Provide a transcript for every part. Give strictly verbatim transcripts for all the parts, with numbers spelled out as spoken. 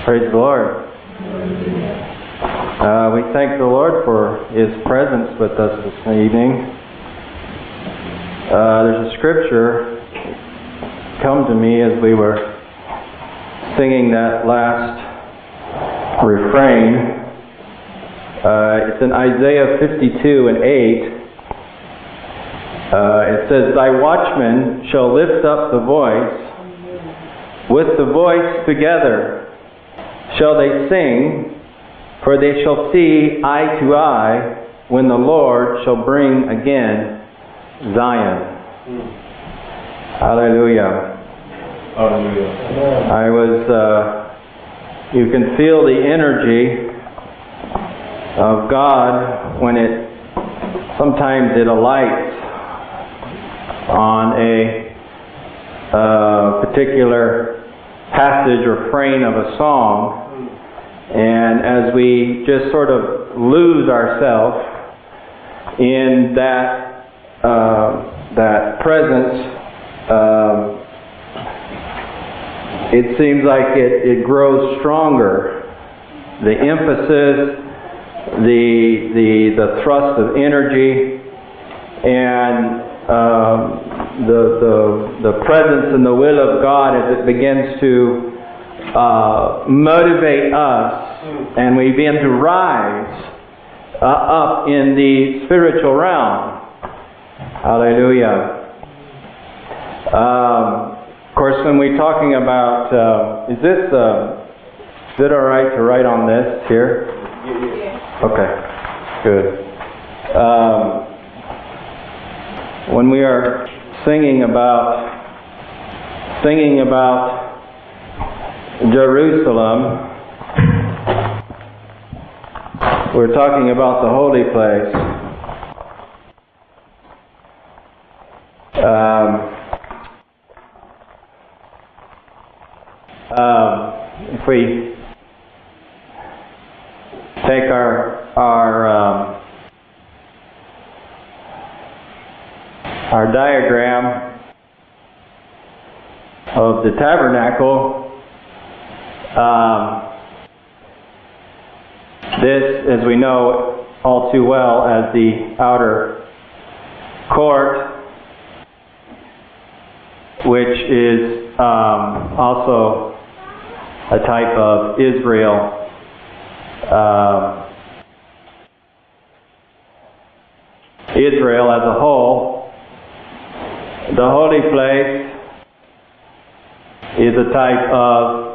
Praise the Lord. Uh, we thank the Lord for His presence with us this evening. Uh, there's a scripture come to me as we were singing that last refrain. Uh, it's in Isaiah fifty-two and eight. Uh, it says, "Thy watchmen shall lift up the voice, with the voice together shall they sing, for they shall see eye to eye when the Lord shall bring again Zion." Mm. Hallelujah. Hallelujah. I was, uh, you can feel the energy of God when it, sometimes it alights on a uh, particular passage or refrain of a song. And as we just sort of lose ourselves in that uh, that presence, um, it seems like it, it grows stronger. The emphasis, the the the thrust of energy, and um, the the the presence and the will of God as it begins to Uh, motivate us, and we begin to rise uh, up in the spiritual realm. Hallelujah. Um, of course, when we're talking about, uh, is this, uh, is it all right to write on this here? Okay, good. Um, when we are singing about, singing about Jerusalem, we're talking about the holy place. Um, um, if we take our our um, our diagram of the tabernacle. Um, this, as we know all too well, as the outer court, which is um, also a type of Israel. Uh, Israel as a whole. The holy place is a type of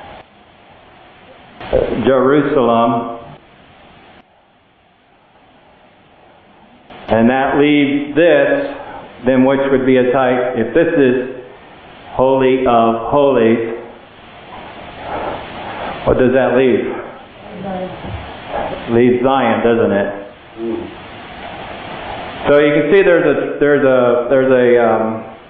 Jerusalem, and that leaves this, then which would be a type, if this is Holy of Holies, what does that leave? Leaves Zion, doesn't it? So you can see there's a there's a there's a um,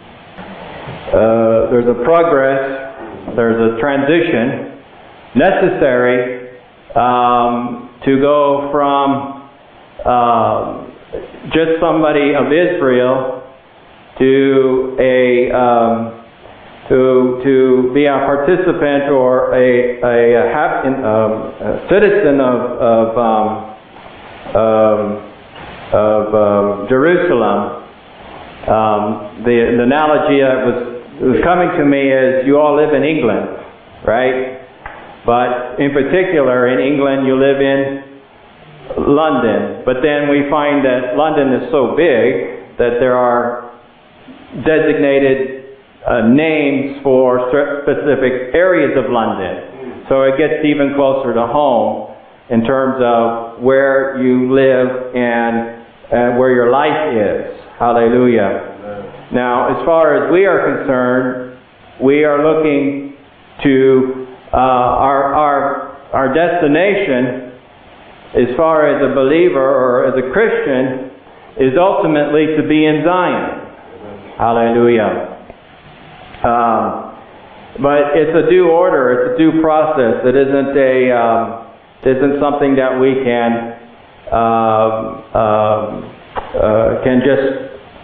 uh, there's a progress, there's a transition necessary um, to go from uh, just somebody of Israel to a um, to to be a participant or a a, a, hap, um, a citizen of of um, um, of um, Jerusalem. Um, the, the analogy that was was coming to me is you all live in England, right? But in particular, in England, you live in London. But then we find that London is so big that there are designated uh, names for specific areas of London. So it gets even closer to home in terms of where you live and uh, where your life is. Hallelujah. Now, as far as we are concerned, we are looking to Uh, our our our destination, as far as a believer or as a Christian, is ultimately to be in Zion. Hallelujah. Um, but it's a due order. It's a due process. It isn't a um, it isn't something that we can uh, uh, uh, can just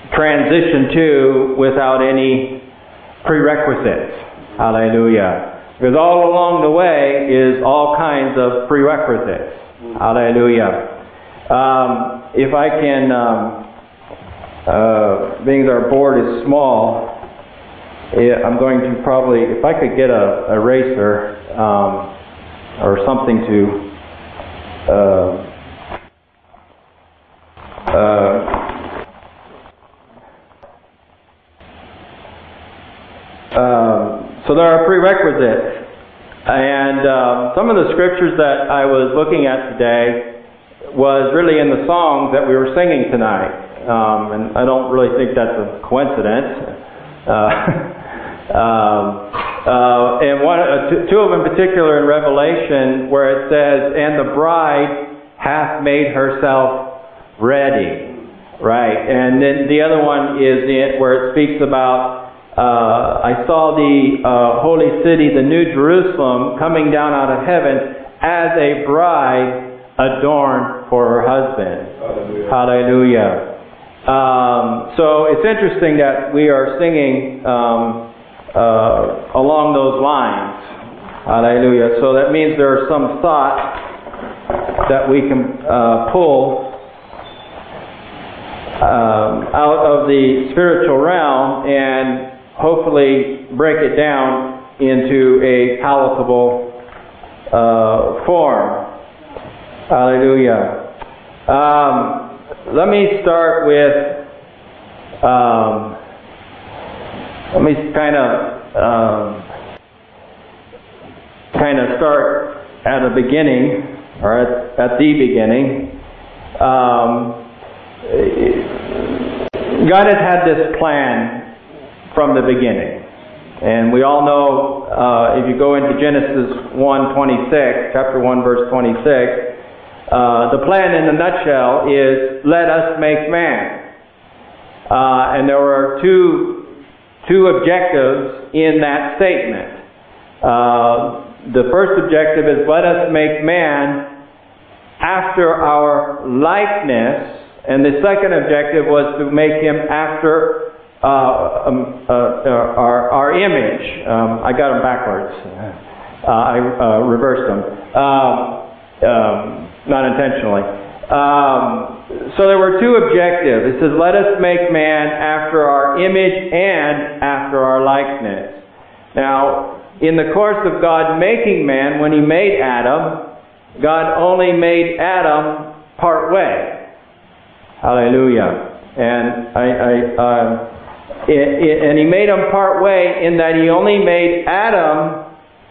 transition to without any prerequisites. Hallelujah. Because all along the way is all kinds of prerequisites. Hallelujah. Um, if I can, um, uh, being that our board is small, I'm going to probably, if I could get a eraser um, or something to uh, uh, uh, so there are prerequisites, and uh, some of the scriptures that I was looking at today was really in the songs that we were singing tonight, um, and I don't really think that's a coincidence. Uh, Um, uh, and one, uh, t- two of them in particular in Revelation, where it says, "And the bride hath made herself ready," right? And then the other one is in, where it speaks about, uh, "I saw the uh, holy city, the New Jerusalem, coming down out of heaven as a bride adorned for her husband." Hallelujah. Hallelujah. Um, so it's interesting that we are singing Um, Uh, along those lines. Hallelujah. So that means there are some thoughts that we can uh, pull um, out of the spiritual realm and hopefully break it down into a palatable uh, form. Hallelujah. Um, let me start with um, Let me kind of um, kind of start at the beginning, or at, at the beginning. Um, God has had this plan from the beginning, and we all know uh, if you go into Genesis one twenty-six, chapter one, verse twenty-six, uh, the plan in a nutshell is let us make man, uh, and there were two. Two objectives in that statement. Uh, the first objective is let us make man after our likeness, and the second objective was to make him after uh, um, uh, our, our image. Um, I got them backwards. Uh, I uh, reversed them. Um, um, not intentionally. Um, so there were two objectives. It says, let us make man after our image and after our likeness. Now, in the course of God making man, when He made Adam, God only made Adam part way. Hallelujah. And I, I um, it, it, and He made him part way in that He only made Adam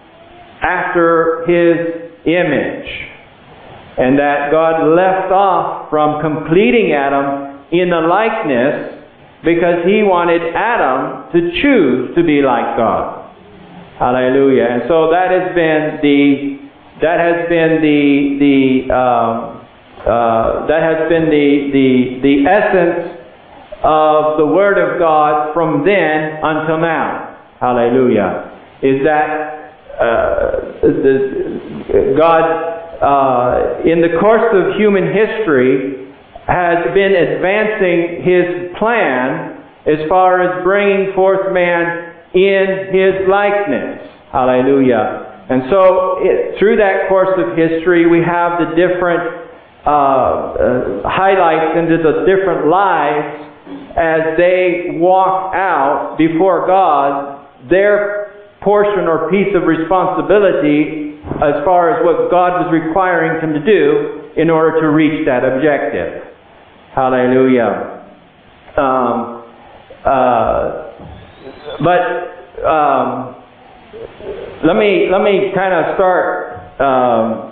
after His image. And that God left off from completing Adam in the likeness because He wanted Adam to choose to be like God. Hallelujah. And so that has been the that has been the the um, uh, that has been the the the essence of the Word of God from then until now. Hallelujah. Is that uh, the, God. Uh, in the course of human history, has been advancing His plan as far as bringing forth man in His likeness. Hallelujah. And so, it, through that course of history, we have the different uh, uh, highlights into the different lives as they walk out before God their portion or piece of responsibility as far as what God was requiring them to do in order to reach that objective. Hallelujah. Um, uh, but um, let me let me kind of start um,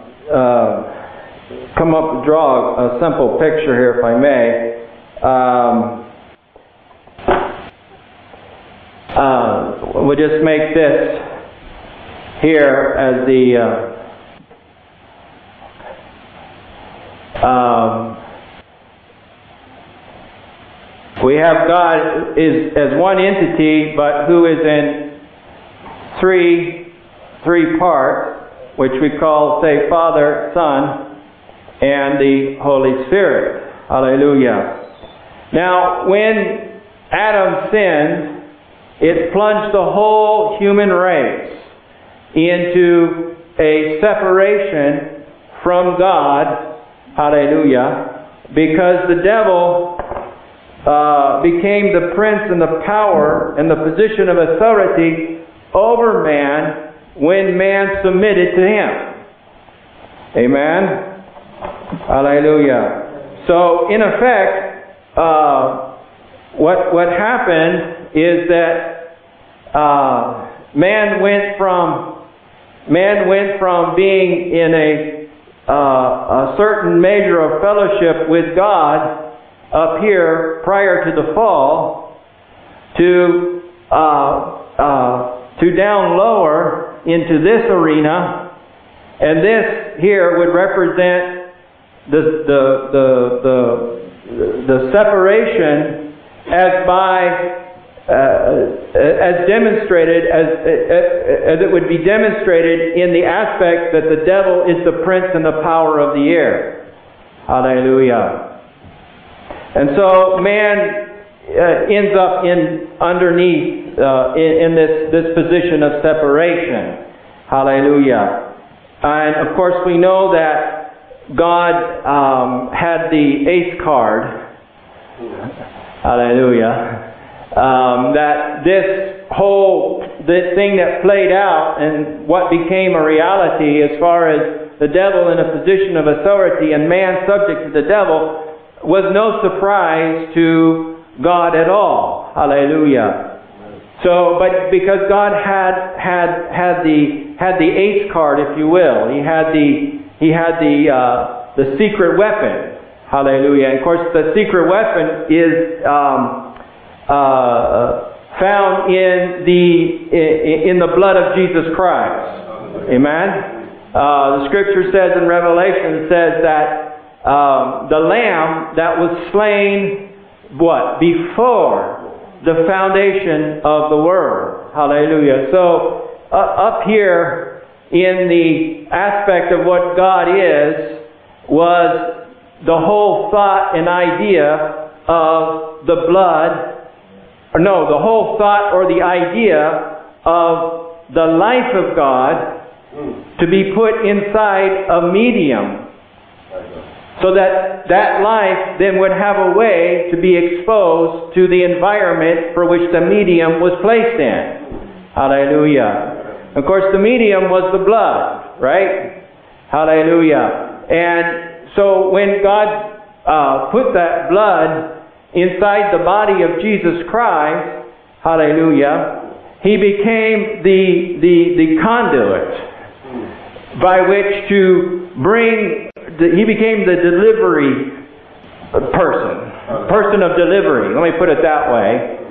uh, come up draw a simple picture here, if I may. Um, uh, we'll just make this here as the uh, um, we have God is as one entity, but who is in three three parts, which we call, say, Father, Son, and the Holy Spirit. Hallelujah. Now, when Adam sinned, it plunged the whole human race into a separation from God. Hallelujah. Because the devil uh, became the prince and the power and the position of authority over man when man submitted to him. Amen. Hallelujah. So, in effect, uh, what what happened is that uh, man went from man went from being in a uh, a certain measure of fellowship with God up here prior to the fall to uh, uh, to down lower into this arena, and this here would represent the the the the, the separation as by Uh, as demonstrated, as, as it would be demonstrated in the aspect that the devil is the prince and the power of the air. Hallelujah. And so man uh, ends up in underneath uh, in, in this, this position of separation. Hallelujah. And of course we know that God um, had the ace card. Hallelujah. Um, that this whole this thing that played out and what became a reality as far as the devil in a position of authority and man subject to the devil was no surprise to God at all. Hallelujah. So, but because God had had had the had the ace card, if you will, he had the he had the uh, the secret weapon. Hallelujah. And of course, the secret weapon is Um, Uh, found in the in the blood of Jesus Christ. Amen. Uh, the Scripture says in Revelation says that um, the Lamb that was slain, what before the foundation of the world. Hallelujah. So uh, up here in the aspect of what God is was the whole thought and idea of the blood. No, the whole thought or the idea of the life of God to be put inside a medium, so that that life then would have a way to be exposed to the environment for which the medium was placed in. Hallelujah. Of course, the medium was the blood, right? Hallelujah. And so when God uh, put that blood inside the body of Jesus Christ, hallelujah, He became the, the, the conduit by which to bring, the, He became the delivery person, person of delivery, let me put it that way.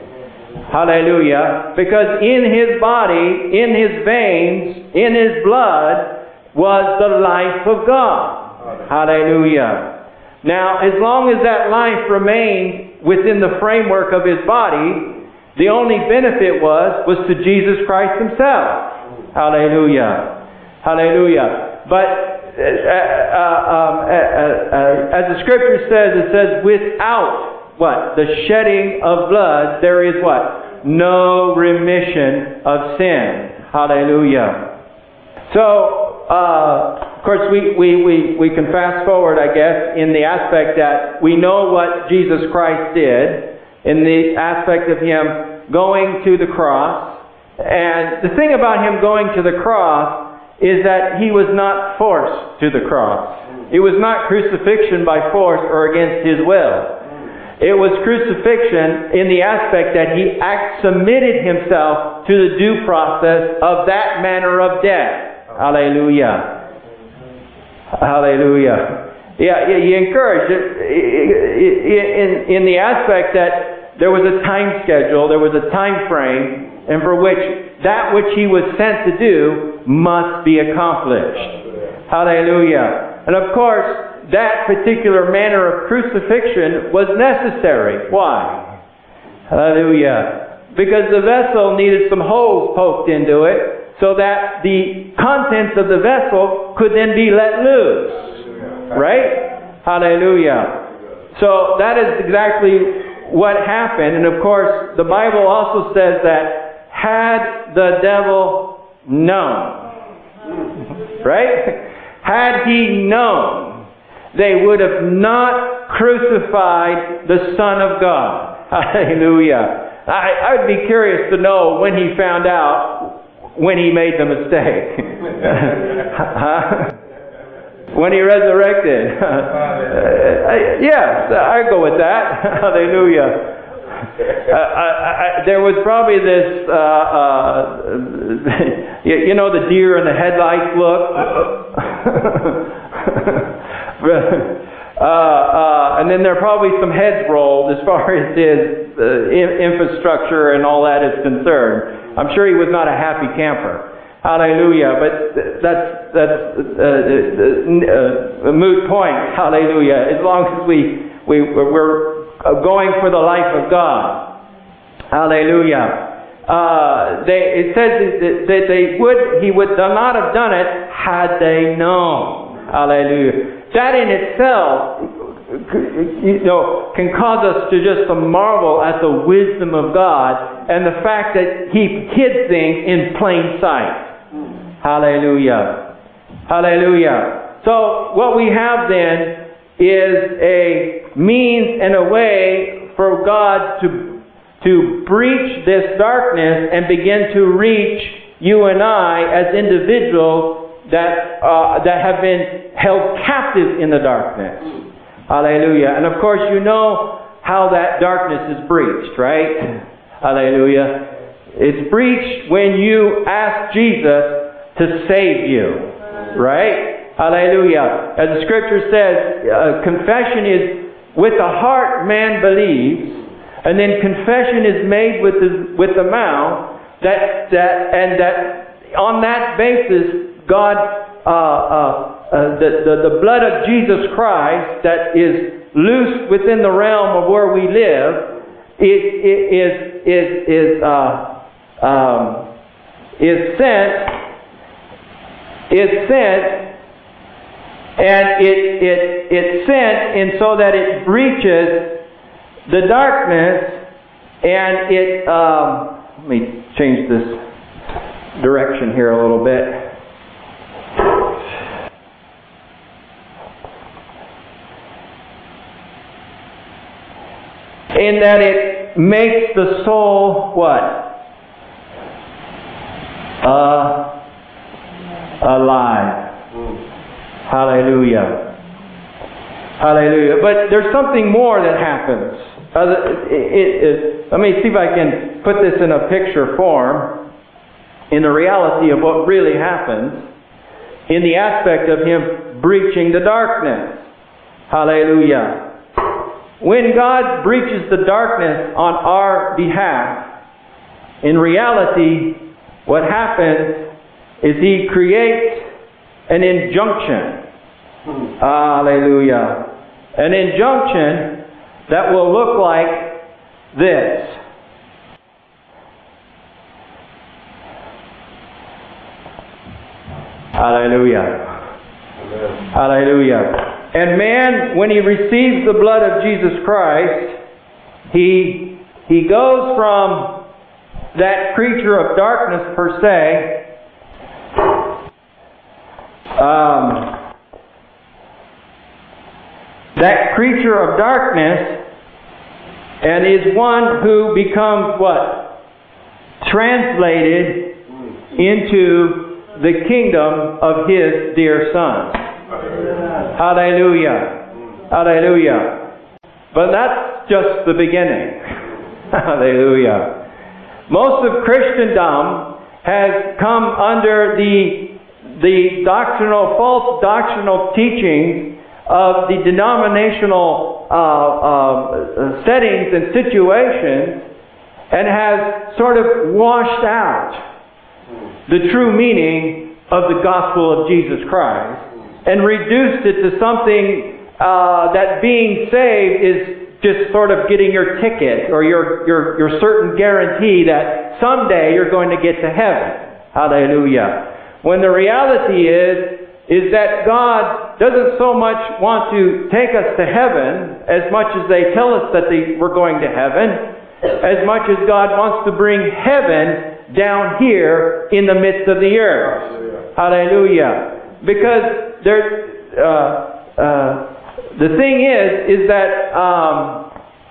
Hallelujah. Because in His body, in His veins, in His blood was the life of God. Hallelujah. Now, as long as that life remained within the framework of His body, the only benefit was, was to Jesus Christ Himself. Hallelujah. Hallelujah. But uh, uh, um, uh, uh, as the Scripture says, it says, without what? The shedding of blood, there is what? No remission of sin. Hallelujah. So, uh, of course, we, we, we, we can fast forward, I guess, in the aspect that we know what Jesus Christ did, in the aspect of Him going to the cross. And the thing about Him going to the cross is that He was not forced to the cross. It was not crucifixion by force or against His will. It was crucifixion in the aspect that He act, submitted Himself to the due process of that manner of death. Hallelujah. Hallelujah. Yeah, he encouraged it in, in the aspect that there was a time schedule, there was a time frame, and for which that which He was sent to do must be accomplished. Hallelujah. And of course, that particular manner of crucifixion was necessary. Why? Hallelujah. Because the vessel needed some holes poked into it, so that the contents of the vessel could then be let loose. Right? Hallelujah. So that is exactly what happened. And of course, the Bible also says that had the devil known, Right? Had he known, they would have not crucified the Son of God. Hallelujah. I, I would be curious to know when he found out when he made the mistake. Huh? When he resurrected. uh, yes, I'd go with that. Hallelujah. Uh, I, I, there was probably this, uh, uh, you, you know, the deer in the headlights look. uh, uh, and then there are probably some heads rolled as far as his uh, in- infrastructure and all that is concerned. I'm sure he was not a happy camper. Hallelujah. But that's that's uh, uh, a moot point. Hallelujah. As long as we we we're going for the life of God. Hallelujah. Uh, they, it says that they would he would not have done it had they known. Hallelujah. That in itself, you know, can cause us to just to marvel at the wisdom of God and the fact that He hid things in plain sight. Hallelujah. Hallelujah. So what we have then is a means and a way for God to, to breach this darkness and begin to reach you and I as individuals that, uh, that have been held captive in the darkness. Hallelujah. And of course you know how that darkness is breached, right? Hallelujah. It's breached when you ask Jesus to save you, right? Hallelujah. As the scripture says, uh, confession is with the heart man believes, and then confession is made with the, with the mouth, that, that, and that on that basis, God, uh, uh, uh, the, the, the blood of Jesus Christ that is loosed within the realm of where we live, is, is, is, is, uh, um, is sent, is sent, and it, it, it's sent in so that it breaches the darkness, and it, um, let me change this direction here a little bit. In that it makes the soul what? Uh, alive. Hallelujah. Hallelujah. But there's something more that happens. Uh, it, it, it, let me see if I can put this in a picture form, in the reality of what really happens, in the aspect of Him breaching the darkness. Hallelujah. When God breaches the darkness on our behalf, in reality, what happens is He creates an injunction. Hallelujah. An injunction that will look like this. Hallelujah. Amen. Hallelujah. And man, when he receives the blood of Jesus Christ, he, he goes from that creature of darkness per se, um, that creature of darkness, and is one who becomes what? Translated into the kingdom of His dear Son. Hallelujah. Hallelujah. But that's just the beginning. Hallelujah. Most of Christendom has come under the, the doctrinal, false doctrinal teachings of the denominational uh, uh, settings and situations, and has sort of washed out the true meaning of the gospel of Jesus Christ, and reduced it to something uh, that being saved is just sort of getting your ticket or your, your, your certain guarantee that someday you're going to get to heaven. Hallelujah. When the reality is, is that God doesn't so much want to take us to heaven as much as they tell us that they, we're going to heaven, as much as God wants to bring heaven down here in the midst of the earth. Hallelujah. Because there, uh, uh, the thing is, is that um,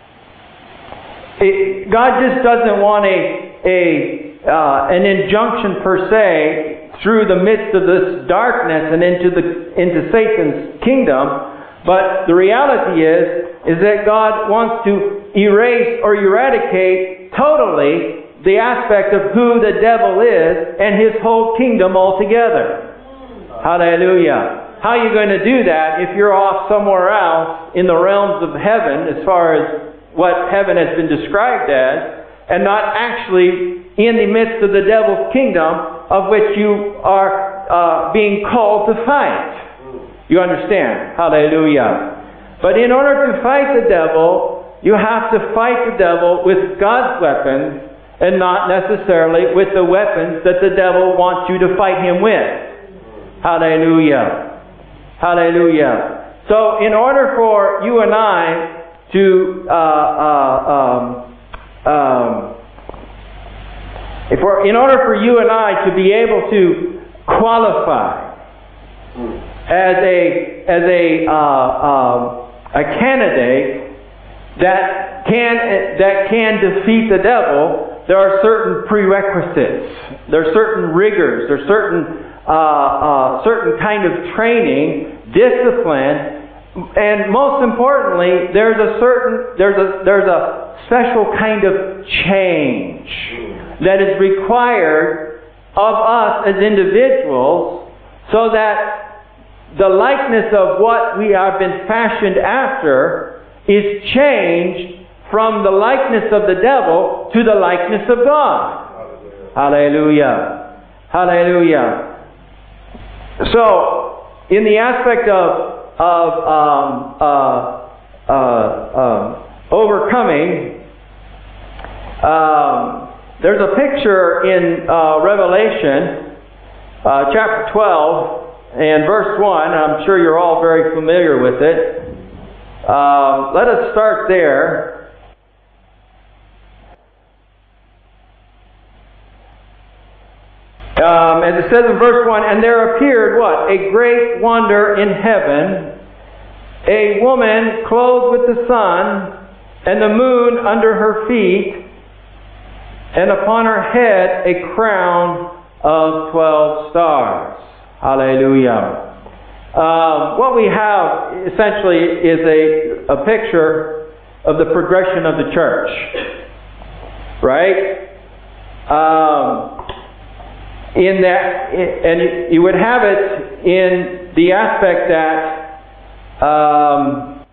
it, God just doesn't want a, a uh, an injunction per se through the midst of this darkness and into the into Satan's kingdom. But the reality is, is that God wants to erase or eradicate totally the aspect of who the devil is and his whole kingdom altogether. Hallelujah. How are you going to do that if you're off somewhere else in the realms of heaven, as far as what heaven has been described as, and not actually in the midst of the devil's kingdom of which you are uh, being called to fight? You understand? Hallelujah. But in order to fight the devil, you have to fight the devil with God's weapons and not necessarily with the weapons that the devil wants you to fight him with. Hallelujah. Hallelujah. So in order for you and I to uh, uh, um, um, if we're, in order for you and I to be able to qualify as a as a uh, uh, a candidate that can that can defeat the devil, there are certain prerequisites. There are certain rigors. There are certain uh, uh, certain kind of training, discipline, and most importantly, there's a certain there's a there's a special kind of change that is required of us as individuals, so that the likeness of what we have been fashioned after is changed from the likeness of the devil to the likeness of God. Hallelujah. Hallelujah. So, in the aspect of, of um, uh, uh, uh, overcoming, um, there's a picture in uh, Revelation uh, chapter twelve, and verse one. I'm sure you're all very familiar with it. Uh, let us start there. Um, as it says in verse one, and there appeared what? A great wonder in heaven, a woman clothed with the sun, and the moon under her feet, and upon her head a crown of twelve stars. Hallelujah. Um, what we have essentially is a, a picture of the progression of the church. Right? Um, in that, and you would have it in the aspect that um,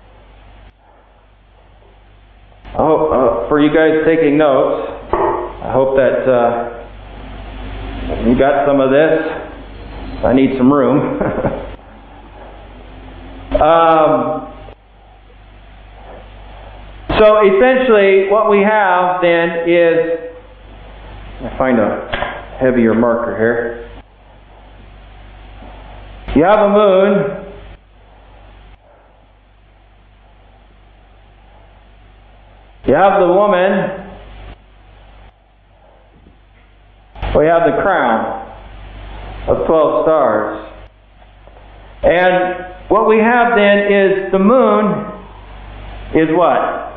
oh, uh, for you guys taking notes, I hope that uh, you got some of this. I need some room. um, so essentially what we have then is, I find a heavier marker here. You have a moon. You have the woman. We have the crown of twelve stars. And what we have then is the moon is what?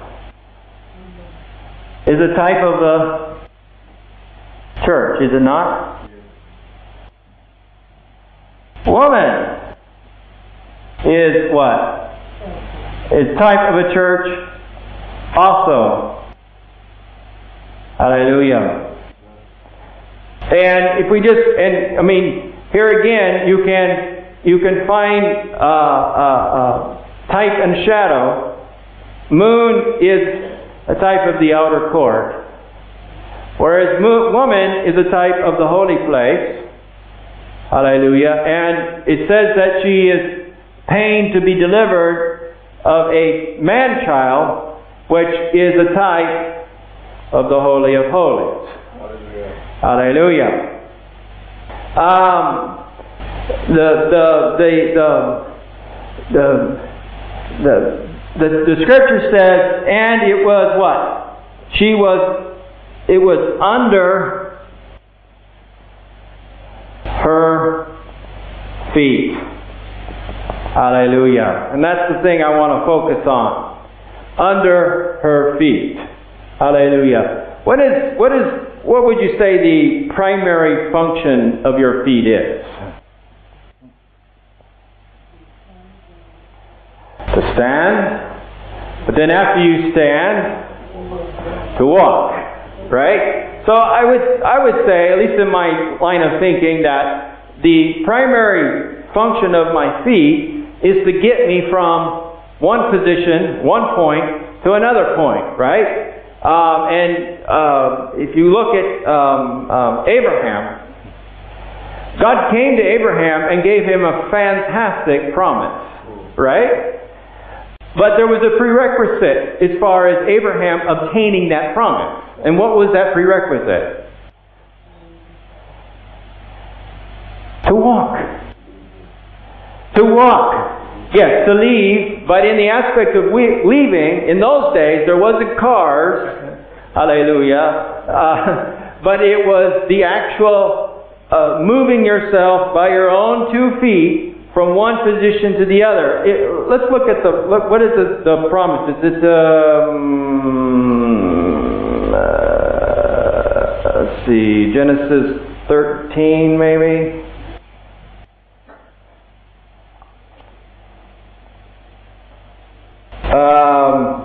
Is a type of the church, is it not? Woman is what? Is type of a church also. Hallelujah. And if we just, and I mean, here again, you can you can find uh, uh, uh, type and shadow. Moon is a type of the outer court, whereas mo- woman is a type of the holy place. Hallelujah. And it says that she is pained to be delivered of a man-child, which is a type of the Holy of Holies. Hallelujah. Um, the, the, the, the, the, the, the, the scripture says, and it was what? She was, it was under her feet. Hallelujah. And that's the thing I want to focus on. Under her feet. Hallelujah. What is, what is, what would you say the primary function of your feet is? To stand. But then after you stand, to walk. Right? So I would, I would say, at least in my line of thinking, that the primary function of my feet is to get me from one position, one point, to another point, right? Um, and uh, if you look at um, um, Abraham, God came to Abraham and gave him a fantastic promise, right? But there was a prerequisite as far as Abraham obtaining that promise. And what was that prerequisite? To walk. To walk. Yes, to leave, but in the aspect of we- leaving, in those days there wasn't cars, hallelujah, uh, but it was the actual uh, moving yourself by your own two feet from one position to the other. It, let's look at the, look, what is the, the promise? Is it, um, uh, let's see, Genesis thirteen maybe? Um,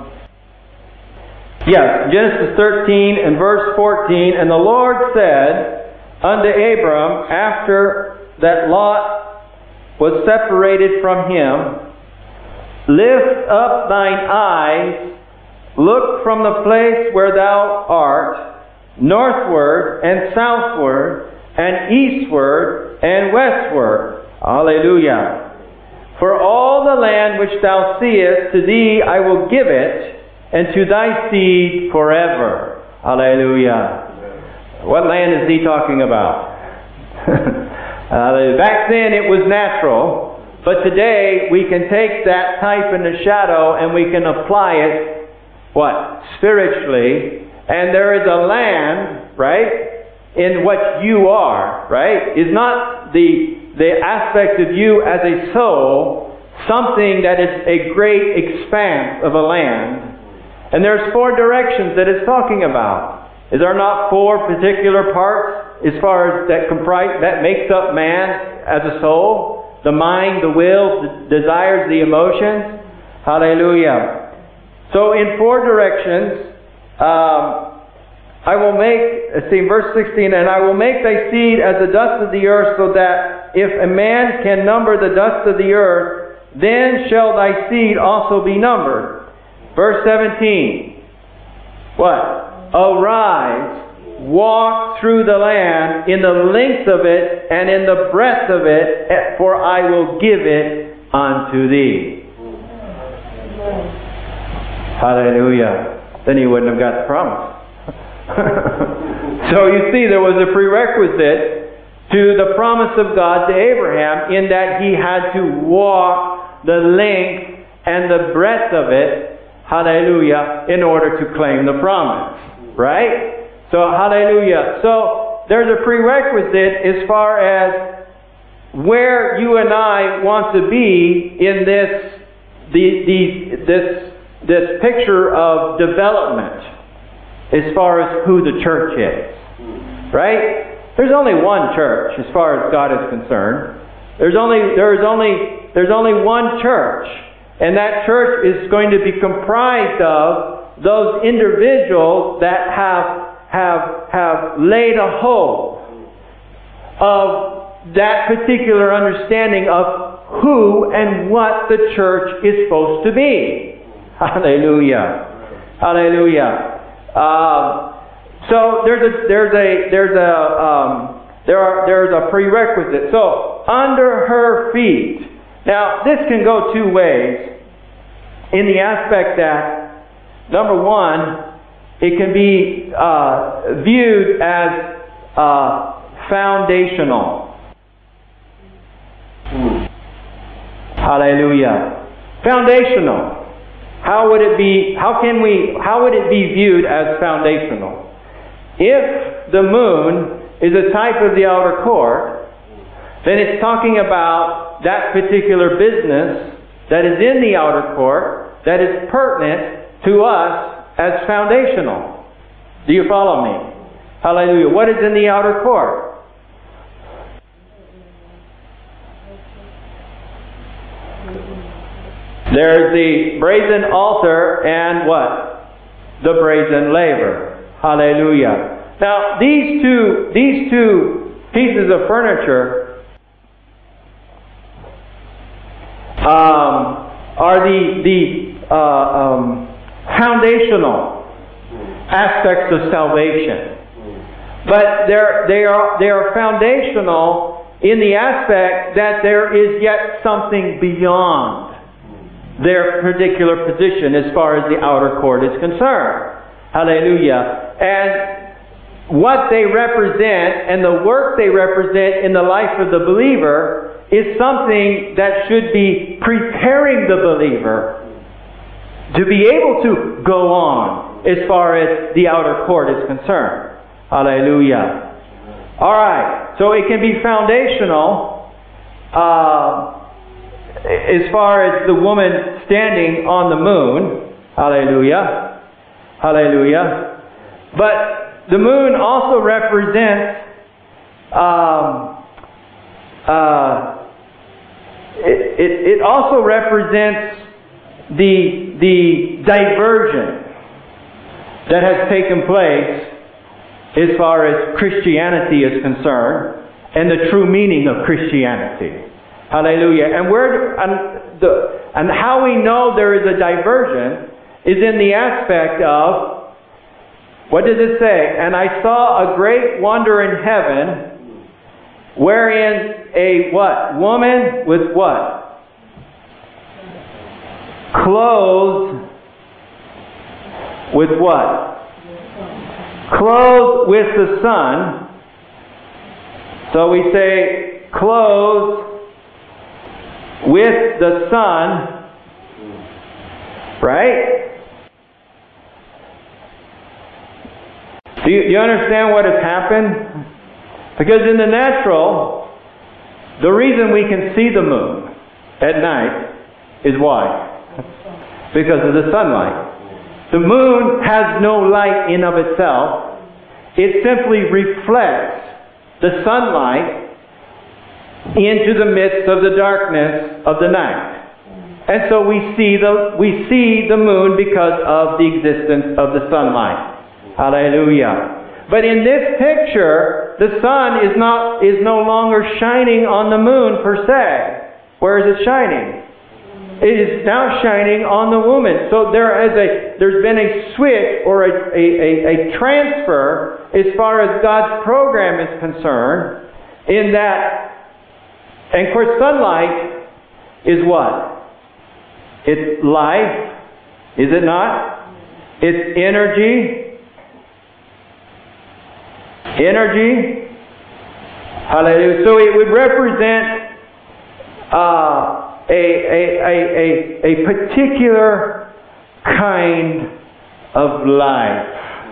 yes, Genesis thirteen and verse fourteen. And the Lord said unto Abram, after that Lot was separated from him, lift up thine eyes, look from the place where thou art, northward and southward, and eastward and westward. Hallelujah. For all the land which thou seest, to thee I will give it, and to thy seed forever. Hallelujah. What land is he talking about? uh, back then it was natural, but today we can take that type and the shadow and we can apply it, what? Spiritually. And there is a land, right, in what you are, right, is not the the aspect of you as a soul, something that is a great expanse of a land. And there's four directions that it's talking about. Is there not four particular parts as far as that comprise, that makes up man as a soul? The mind, the will, the desires, the emotions. Hallelujah. So in four directions, um, I will make, let's see, verse sixteen, and I will make thy seed as the dust of the earth, so that if a man can number the dust of the earth, then shall thy seed also be numbered. Verse seventeen. What? Arise, walk through the land in the length of it and in the breadth of it, for I will give it unto thee. Hallelujah. Then he wouldn't have got the promise. So you see, there was a prerequisite to the promise of God to Abraham, in that he had to walk the length and the breadth of it, hallelujah, in order to claim the promise. Right? So, hallelujah. So, there's a prerequisite as far as where you and I want to be in this, the, the, this, this picture of development. As far as who the church is. Right? There's only one church as far as God is concerned. There's only there's only there's only one church. And that church is going to be comprised of those individuals that have have have laid a hold of that particular understanding of who and what the church is supposed to be. Hallelujah. Hallelujah. Um, so there's a there's a there's a um, there are there's a prerequisite. So under her feet. Now this can go two ways. In the aspect that, number one, it can be uh, viewed as uh, foundational. Hallelujah. Foundational. How would it be, how can we, how would it be viewed as foundational? If the moon is a type of the outer court, then it's talking about that particular business that is in the outer court that is pertinent to us as foundational. Do you follow me? Hallelujah. What is in the outer court? There's the brazen altar and what? The brazen laver. Hallelujah. Now, these two, these two pieces of furniture um, are the, the uh, um, foundational aspects of salvation. But they're, they are, they are foundational in the aspect that there is yet something beyond their particular position as far as the outer court is concerned. Hallelujah. And what they represent and the work they represent in the life of the believer is something that should be preparing the believer to be able to go on as far as the outer court is concerned. Hallelujah. Alright, so it can be foundational uh, as far as the woman standing on the moon. Hallelujah. Hallelujah. But the moon also represents um, uh, it, it, it also represents the, the diversion that has taken place as far as Christianity is concerned and the true meaning of Christianity. Hallelujah. And where and the and how we know there is a diversion is in the aspect of, what does it say? And I saw a great wonder in heaven, wherein a what? Woman with what? Clothed with what? Clothed with the sun. So we say clothed with the sun, right? Do you, do you understand what has happened? Because in the natural, the reason we can see the moon at night is why? Because of the sunlight. The moon has no light in of itself. It simply reflects the sunlight into the midst of the darkness of the night. And so we see the we see the moon because of the existence of the sunlight. Hallelujah. But in this picture, the sun is not is no longer shining on the moon per se. Where is it shining? It is now shining on the woman. So there is a there's been a switch or a, a, a, a transfer as far as God's program is concerned, in that. And of course, sunlight is what? It's life, is it not? It's energy. Energy. Hallelujah. So it would represent uh, a, a, a, a, a particular kind of life.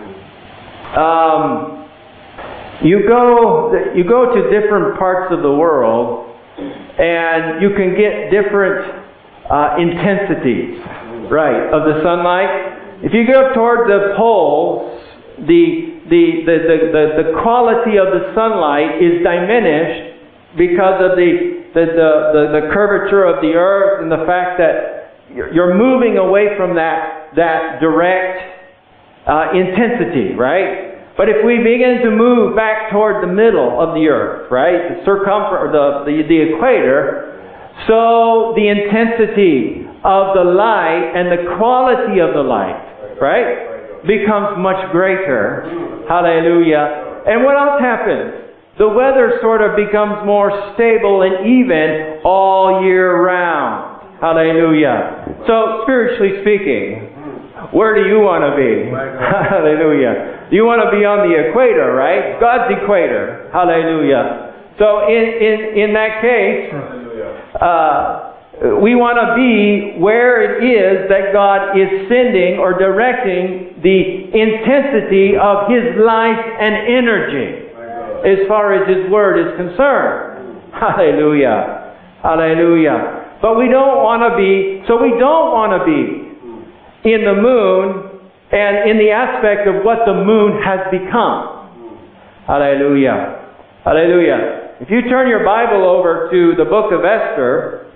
Um, you go, you go to different parts of the world, and you can get different uh, intensities, right, of the sunlight. If you go toward the poles, the the, the, the, the the quality of the sunlight is diminished because of the the, the, the the curvature of the earth and the fact that you're moving away from that that direct uh, intensity, right? But if we begin to move back toward the middle of the earth, right, the circumference, the, the, the equator, so the intensity of the light and the quality of the light, right, becomes much greater. Hallelujah. And what else happens? The weather sort of becomes more stable and even all year round. Hallelujah. So, spiritually speaking, where do you want to be? Hallelujah. You want to be on the equator, right? God's equator. Hallelujah. So in, in, in that case, uh, we want to be where it is that God is sending or directing the intensity of His life and energy as far as His Word is concerned. Hallelujah. Hallelujah. But we don't want to be, so we don't want to be in the moon and in the aspect of what the moon has become. Hallelujah. Hallelujah. If you turn your Bible over to the book of Esther,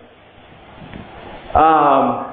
um,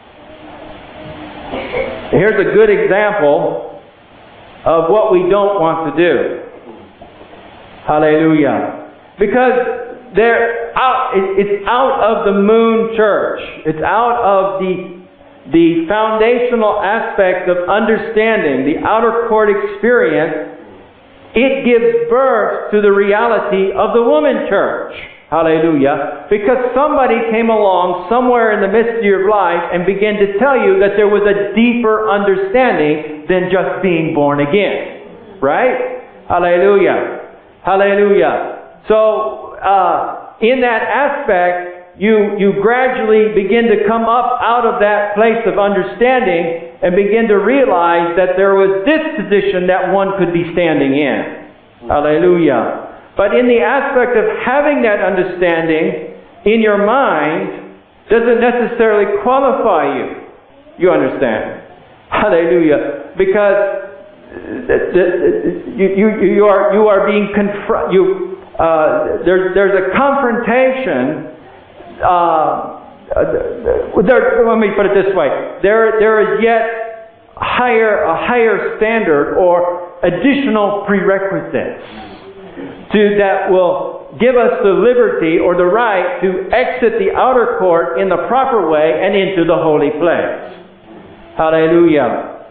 here's a good example of what we don't want to do. Hallelujah. Because they're out, it's out of the moon church. It's out of the the foundational aspect of understanding, the outer court experience. It gives birth to the reality of the woman church. Hallelujah. Because somebody came along somewhere in the midst of your life and began to tell you that there was a deeper understanding than just being born again. Right? Hallelujah. Hallelujah. So, uh, in that aspect, you, you gradually begin to come up out of that place of understanding and begin to realize that there was this position that one could be standing in. Hallelujah. But in the aspect of having that understanding in your mind doesn't necessarily qualify you. You understand? Hallelujah. Because you, you, you, are, you are being confronted. You, uh, there's, there's a confrontation. Uh, there, let me put it this way. There, there is yet higher, a higher standard or additional prerequisites to that will give us the liberty or the right to exit the outer court in the proper way and into the holy place. Hallelujah.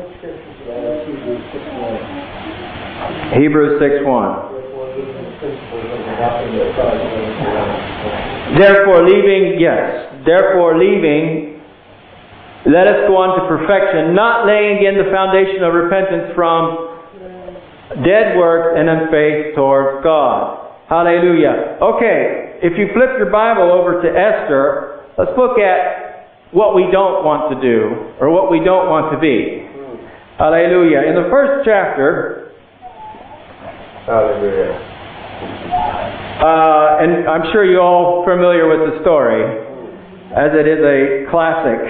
Hebrews six one. Therefore leaving, yes, therefore leaving, let us go on to perfection, not laying again the foundation of repentance from dead works and unfaith towards God. Hallelujah. Okay, if you flip your Bible over to Esther, let's look at what we don't want to do, or what we don't want to be. Hallelujah. In the first chapter, hallelujah. Uh, and I'm sure you're all familiar with the story, as it is a classic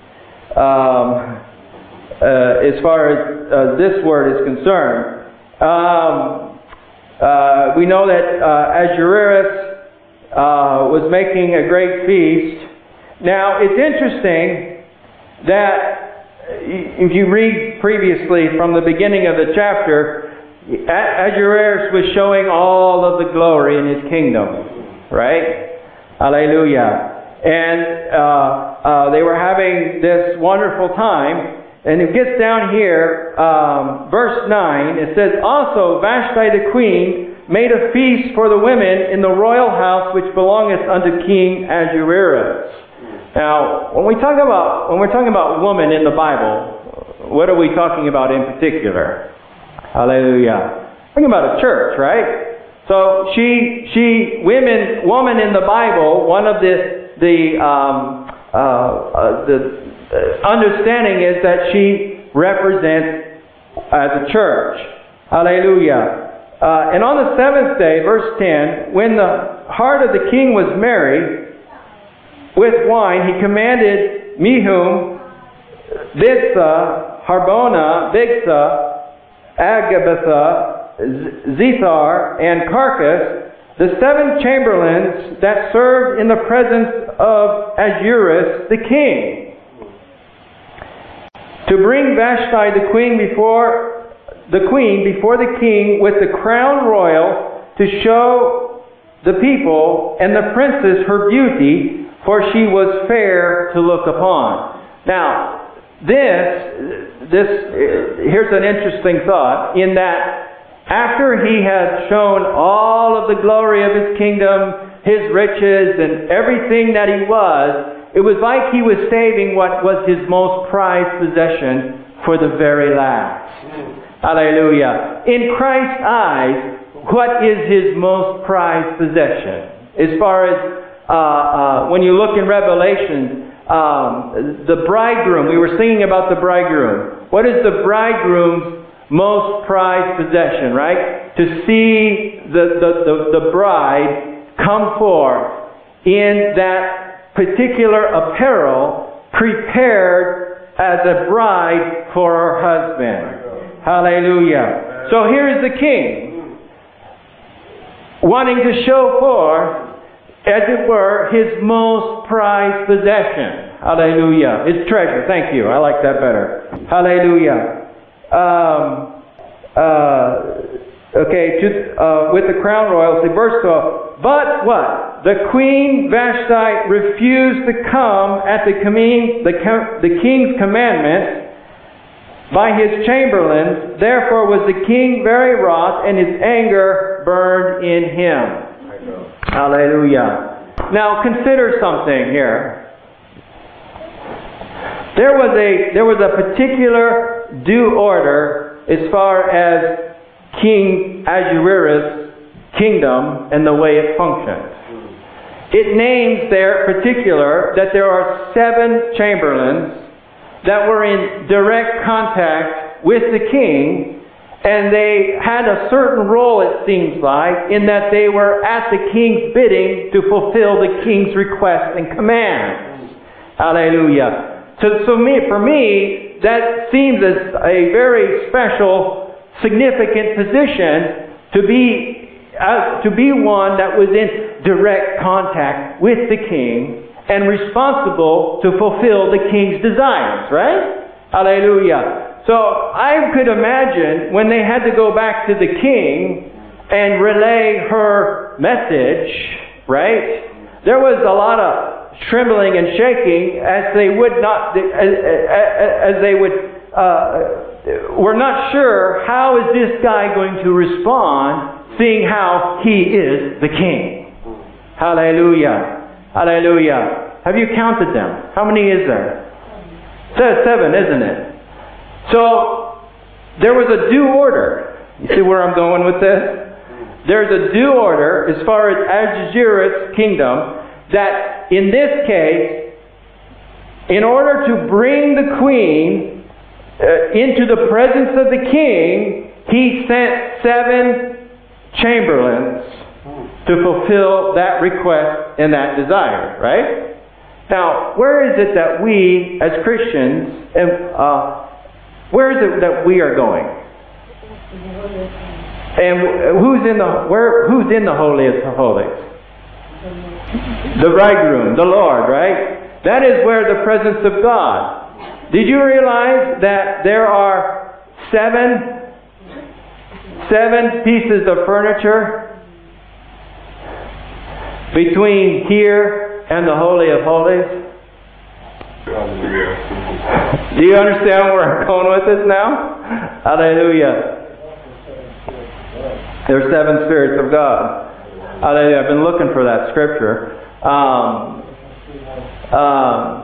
um, uh, as far as uh, this word is concerned. Um, uh, we know that uh, Ahasuerus uh, was making a great feast. Now, it's interesting that if you read previously from the beginning of the chapter, Ahasuerus was showing all of the glory in his kingdom, right? Hallelujah. And uh, uh, they were having this wonderful time. And it gets down here, um, verse nine, it says, Also Vashti the queen made a feast for the women in the royal house which belongeth unto King Ahasuerus. Now, when we talk about when we're talking about woman in the Bible, what are we talking about in particular? Hallelujah. Talking about a church, right? So she, she, women, woman in the Bible, one of the the um, uh, uh, the uh, understanding is that she represents as a church. Hallelujah. Uh, and on the seventh day, verse ten, when the heart of the king was merry with wine, he commanded Mehum, Biztha, Harbona, Bigtha, Agabitha, Zethar, and Carcass, the seven chamberlains that served in the presence of Ahasuerus the king, to bring Vashti the queen before the queen before the king with the crown royal, to show the people and the princess her beauty, for she was fair to look upon. Now, this this here's an interesting thought, in that after he had shown all of the glory of his kingdom, his riches, and everything that he was, it was like he was saving what was his most prized possession for the very last. Hallelujah. In Christ's eyes, what is his most prized possession? As far as uh, uh, when you look in Revelation, um, the bridegroom, we were singing about the bridegroom. What is the bridegroom's most prized possession, right? To see the, the, the, the bride come forth in that particular apparel, prepared as a bride for her husband. Hallelujah. So here is the king, wanting to show forth, as it were, his most prized possession. Hallelujah. His treasure. Thank you. I like that better. Hallelujah. Um, uh, okay, to, uh, with the crown royalty, verse twelve. But what? The queen Vashti refused to come at the, king, the, the king's commandment by his chamberlains. Therefore was the king very wroth, and his anger burned in him. Hallelujah. Now consider something here. There was a there was a particular due order as far as King Ahasuerus' kingdom and the way it functioned. It names there particular that there are seven chamberlains that were in direct contact with the king, and they had a certain role, it seems like, in that they were at the king's bidding to fulfill the king's requests and commands. Hallelujah. So, so me, for me, that seems as a very special, significant position to be uh, to be one that was in direct contact with the king and responsible to fulfill the king's desires, right? Hallelujah. So I could imagine when they had to go back to the king and relay her message, right? There was a lot of trembling and shaking as they would not, as, as they would, uh, were not sure how is this guy going to respond, seeing how he is the king. Hallelujah. Hallelujah. Have you counted them? How many is there? It says seven, isn't it? So, there was a due order. You see where I'm going with this? There's a due order as far as Ahasuerus' kingdom, that in this case, in order to bring the queen uh, into the presence of the king, he sent seven chamberlains to fulfill that request and that desire, right? Now, where is it that we, as Christians, uh, where is it that we are going? And who's in the where? Who's in the holiest of holies? The bridegroom, the Lord, right? That is where the presence of God. Did you realize that there are seven, seven pieces of furniture between here and the Holy of Holies? Do you understand where I'm going with this now? Hallelujah. There are seven spirits of God. Hallelujah. I've been looking for that scripture. Um, um,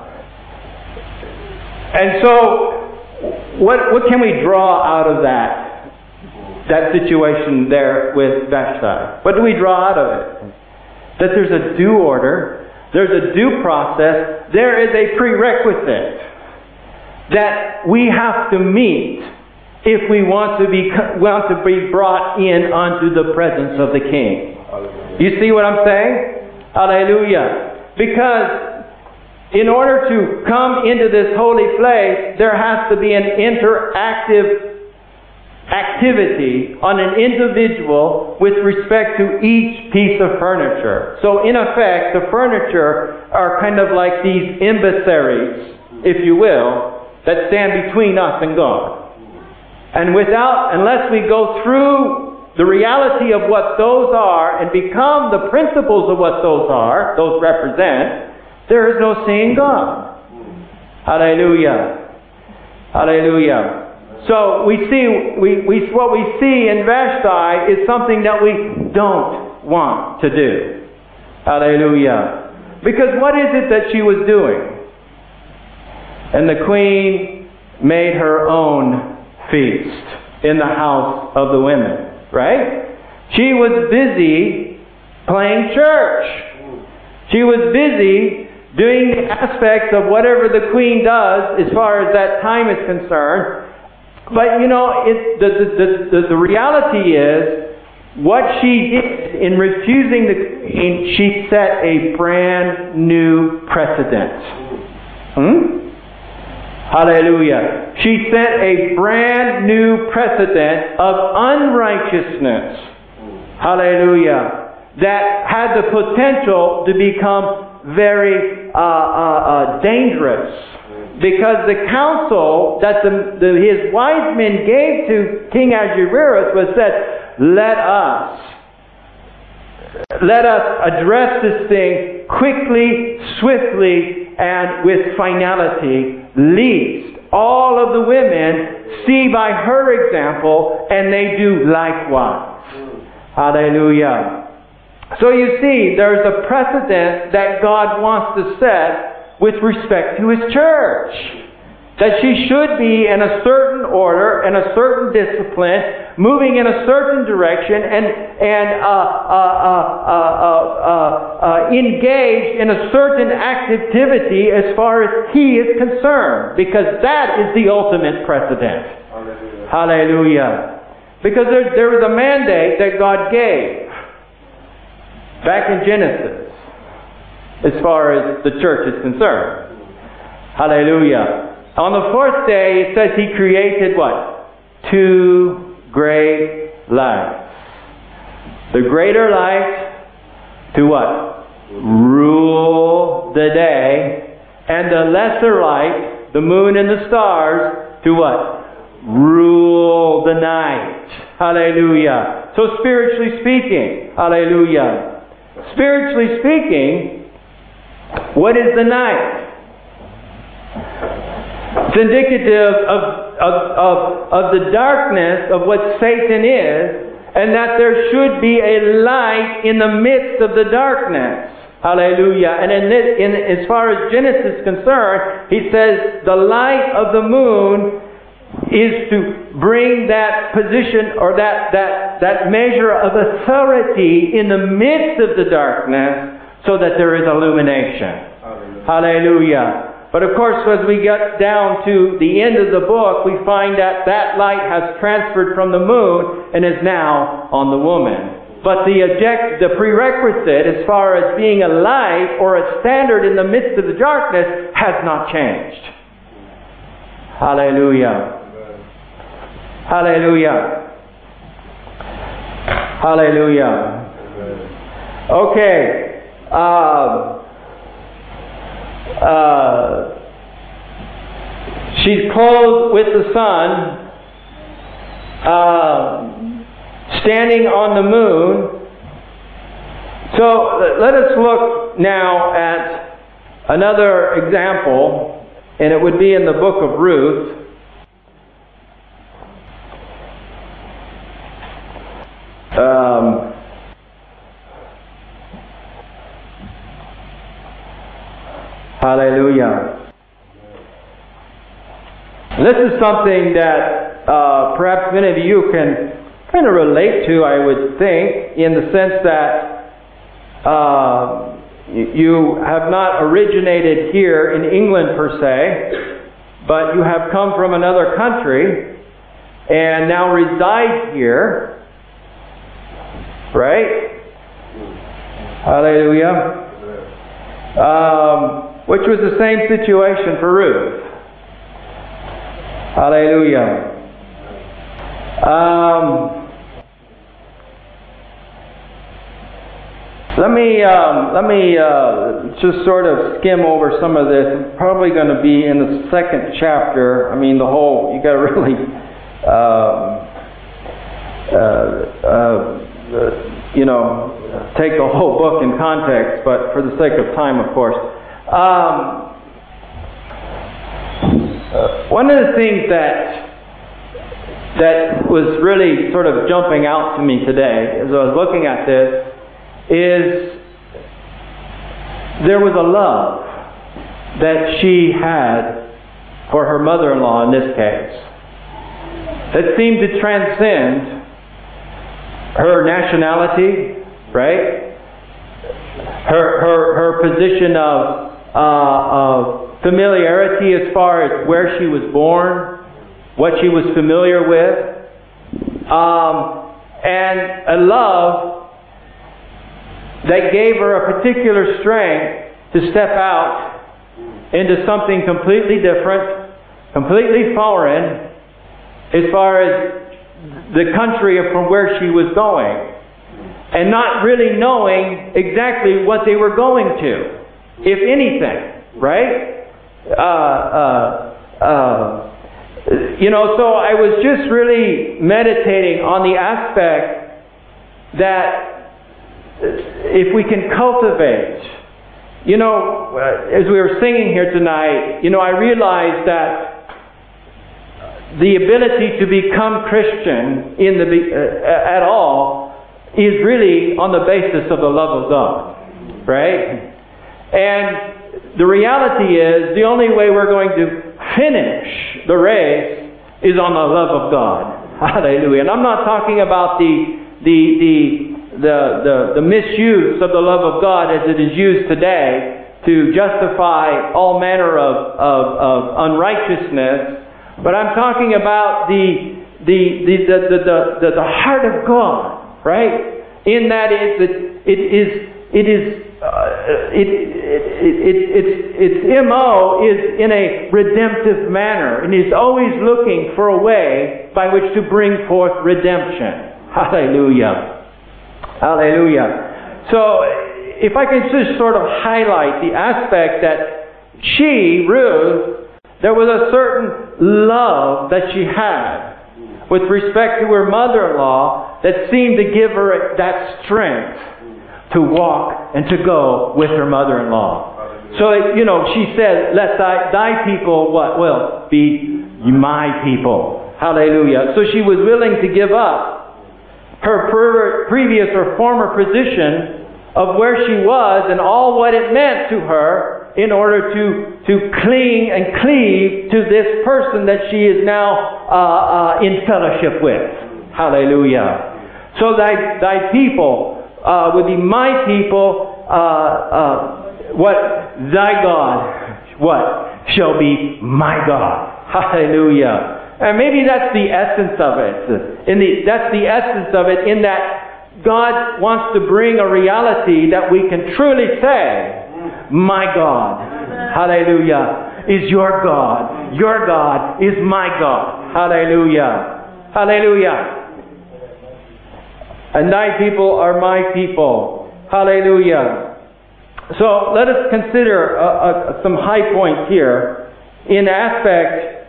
and so, what what can we draw out of that that situation there with Vashti? What do we draw out of it? That there's a due order, there's a due process, there is a prerequisite that we have to meet if we want to be want to be brought in unto the presence of the King. You see what I'm saying? Hallelujah. Because in order to come into this holy place, there has to be an interactive activity on an individual with respect to each piece of furniture. So in effect, the furniture are kind of like these emissaries, if you will, that stand between us and God. And without, unless we go through the reality of what those are and become the principles of what those are, those represent, there is no seeing God. Hallelujah. Hallelujah. So we see, we, we what we see in Vashti is something that we don't want to do. Hallelujah. Because what is it that she was doing? And the queen made her own feast in the house of the women. Right? She was busy playing church. She was busy doing the aspects of whatever the queen does as far as that time is concerned. But you know, it, the, the, the, the reality is what she did in refusing the, in, she set a brand new precedent. Hmm? Hallelujah. She set a brand new precedent of unrighteousness. Hallelujah. That had the potential to become very uh, uh, uh, dangerous. Because the counsel that the, the, his wise men gave to King Ahasuerus was that, let us, let us address this thing quickly, swiftly, and with finality, lest all of the women see by her example and they do likewise. Hallelujah. So you see, there's a precedent that God wants to set with respect to His church. That she should be in a certain order, in a certain discipline, moving in a certain direction, and and uh, uh, uh, uh, uh, uh, engaged in a certain activity as far as He is concerned. Because that is the ultimate precedent. Hallelujah. Hallelujah. Because there, there was a mandate that God gave back in Genesis as far as the church is concerned. Hallelujah. On the fourth day, it says He created what? Two great lights. The greater light to what? Rule the day. And the lesser light, the moon and the stars, to what? Rule the night. Hallelujah. So spiritually speaking, hallelujah. Spiritually speaking, what is the night? It's indicative of, of, of, of the darkness of what Satan is, and that there should be a light in the midst of the darkness. Hallelujah. And in, this, in as far as Genesis is concerned, he says the light of the moon is to bring that position or that, that, that measure of authority in the midst of the darkness so that there is illumination. Hallelujah. Hallelujah. But of course, as we get down to the end of the book, we find that that light has transferred from the moon and is now on the woman. But the object, the prerequisite as far as being a light or a standard in the midst of the darkness has not changed. Hallelujah. Hallelujah. Hallelujah. Okay. Uh, uh, she's clothed with the sun, uh, standing on the moon. So let us look now at another example, and it would be in the book of Ruth. Um, hallelujah. This is something that uh, perhaps many of you can kind of relate to, I would think, in the sense that uh, you have not originated here in England per se, but you have come from another country and now reside here. Right? Hallelujah. Um, which was the same situation for Ruth. Hallelujah. Um, let me um, let me uh, just sort of skim over some of this. It's probably going to be in the second chapter. I mean, the whole. You got to really. Um, uh, uh, Uh, you know, take the whole book in context, but for the sake of time, of course. Um, uh, one of the things that that was really sort of jumping out to me today, as I was looking at this, is there was a love that she had for her mother-in-law in this case that seemed to transcend her nationality, right? Her her her position of uh, of familiarity as far as where she was born, what she was familiar with, um, and a love that gave her a particular strength to step out into something completely different, completely foreign, as far as the country from where she was going, and not really knowing exactly what they were going to, if anything, right? Uh, uh, uh, you know, so I was just really meditating on the aspect that if we can cultivate, you know, as we were singing here tonight, you know, I realized that the ability to become Christian in the uh, at all is really on the basis of the love of God, right? And the reality is, the only way we're going to finish the race is on the love of God. Hallelujah. And I'm not talking about the the the the the, the misuse of the love of God as it is used today to justify all manner of of, of unrighteousness. But I'm talking about the the the the the, the, the heart of God, right? In that it it is it is uh, it, it, it, it its its M O is in a redemptive manner, and is always looking for a way by which to bring forth redemption. Hallelujah, hallelujah. So, if I can just sort of highlight the aspect that she, Ruth, there was a certain love that she had with respect to her mother-in-law that seemed to give her that strength to walk and to go with her mother-in-law. So, you know, she said, let thy, thy people, what will be my people. Hallelujah. So she was willing to give up her previous or former position of where she was and all what it meant to her, in order to, to cling and cleave to this person that she is now uh, uh, in fellowship with. Hallelujah. So thy, thy people uh, would be my people, uh, uh, what thy God, what shall be my God. Hallelujah. And maybe that's the essence of it. In the, that's the essence of it, in that God wants to bring a reality that we can truly say, my God, hallelujah, is your God. Your God is my God. Hallelujah. Hallelujah. And thy people are my people. Hallelujah. So let us consider uh, uh, some high points here in aspect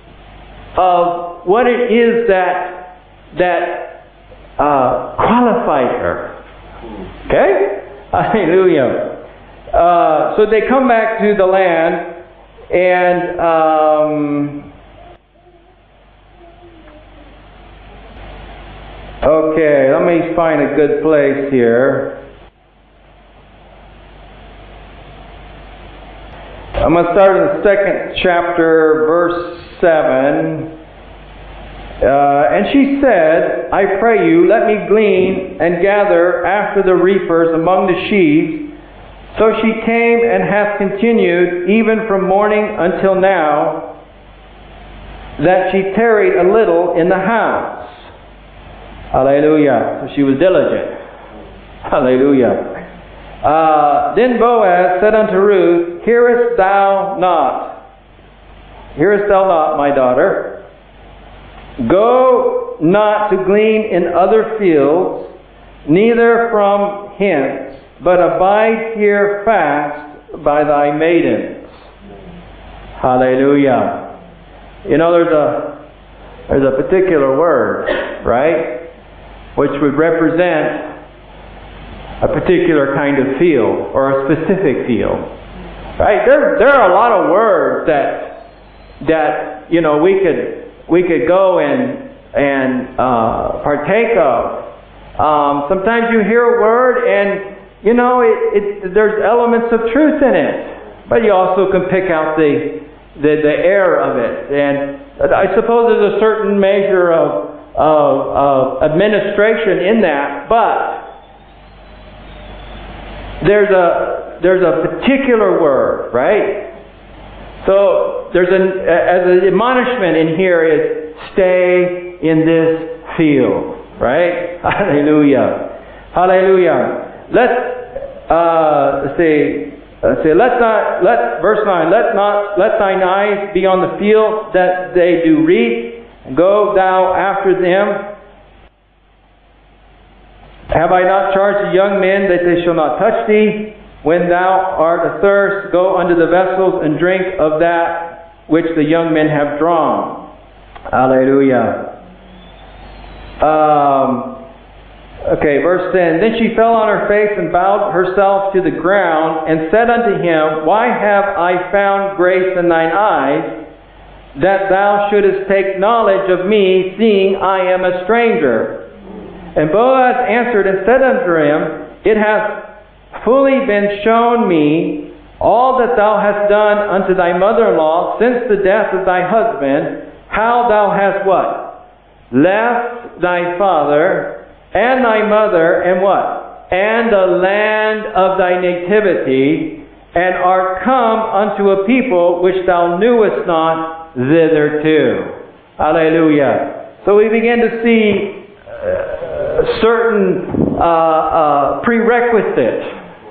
of what it is that that uh, qualified her. Okay? Hallelujah. Uh, so they come back to the land, and um, okay, let me find a good place here. I'm going to start in the second chapter, verse seven. Uh, and she said, I pray you, let me glean and gather after the reapers among the sheaves. So she came and hath continued even from morning until now, that she tarried a little in the house. Hallelujah. So she was diligent. Hallelujah. Uh, then Boaz said unto Ruth, Hearest thou not? Hearest thou not, my daughter? Go not to glean in other fields, neither from hence, but abide here fast by thy maidens. Hallelujah. You know, there's a there's a particular word, right, which would represent a particular kind of field or a specific field. Right? There there are a lot of words that that you know we could we could go and and uh, partake of. Um, sometimes you hear a word and you know, it, it, there's elements of truth in it, but you also can pick out the, the the air of it. And I suppose there's a certain measure of, of, of administration in that, but there's a there's a particular word, right? So there's an as an admonishment in here is stay in this field. Right? Hallelujah. Hallelujah. Let's, uh, let's see, let's see, let not, let, verse nine, let not, let thine eyes be on the field that they do reap, and go thou after them. Have I not charged the young men that they shall not touch thee? When thou art athirst, go unto the vessels and drink of that which the young men have drawn. Hallelujah. Um, okay, verse ten. Then she fell on her face and bowed herself to the ground and said unto him, Why have I found grace in thine eyes, that thou shouldest take knowledge of me, seeing I am a stranger? And Boaz answered and said unto him, It hath fully been shown me all that thou hast done unto thy mother-in-law since the death of thy husband, how thou hast what? Left thy father and thy mother, and what? And the land of thy nativity, and art come unto a people which thou knewest not thitherto. Hallelujah. So we begin to see uh, certain uh, uh, prerequisites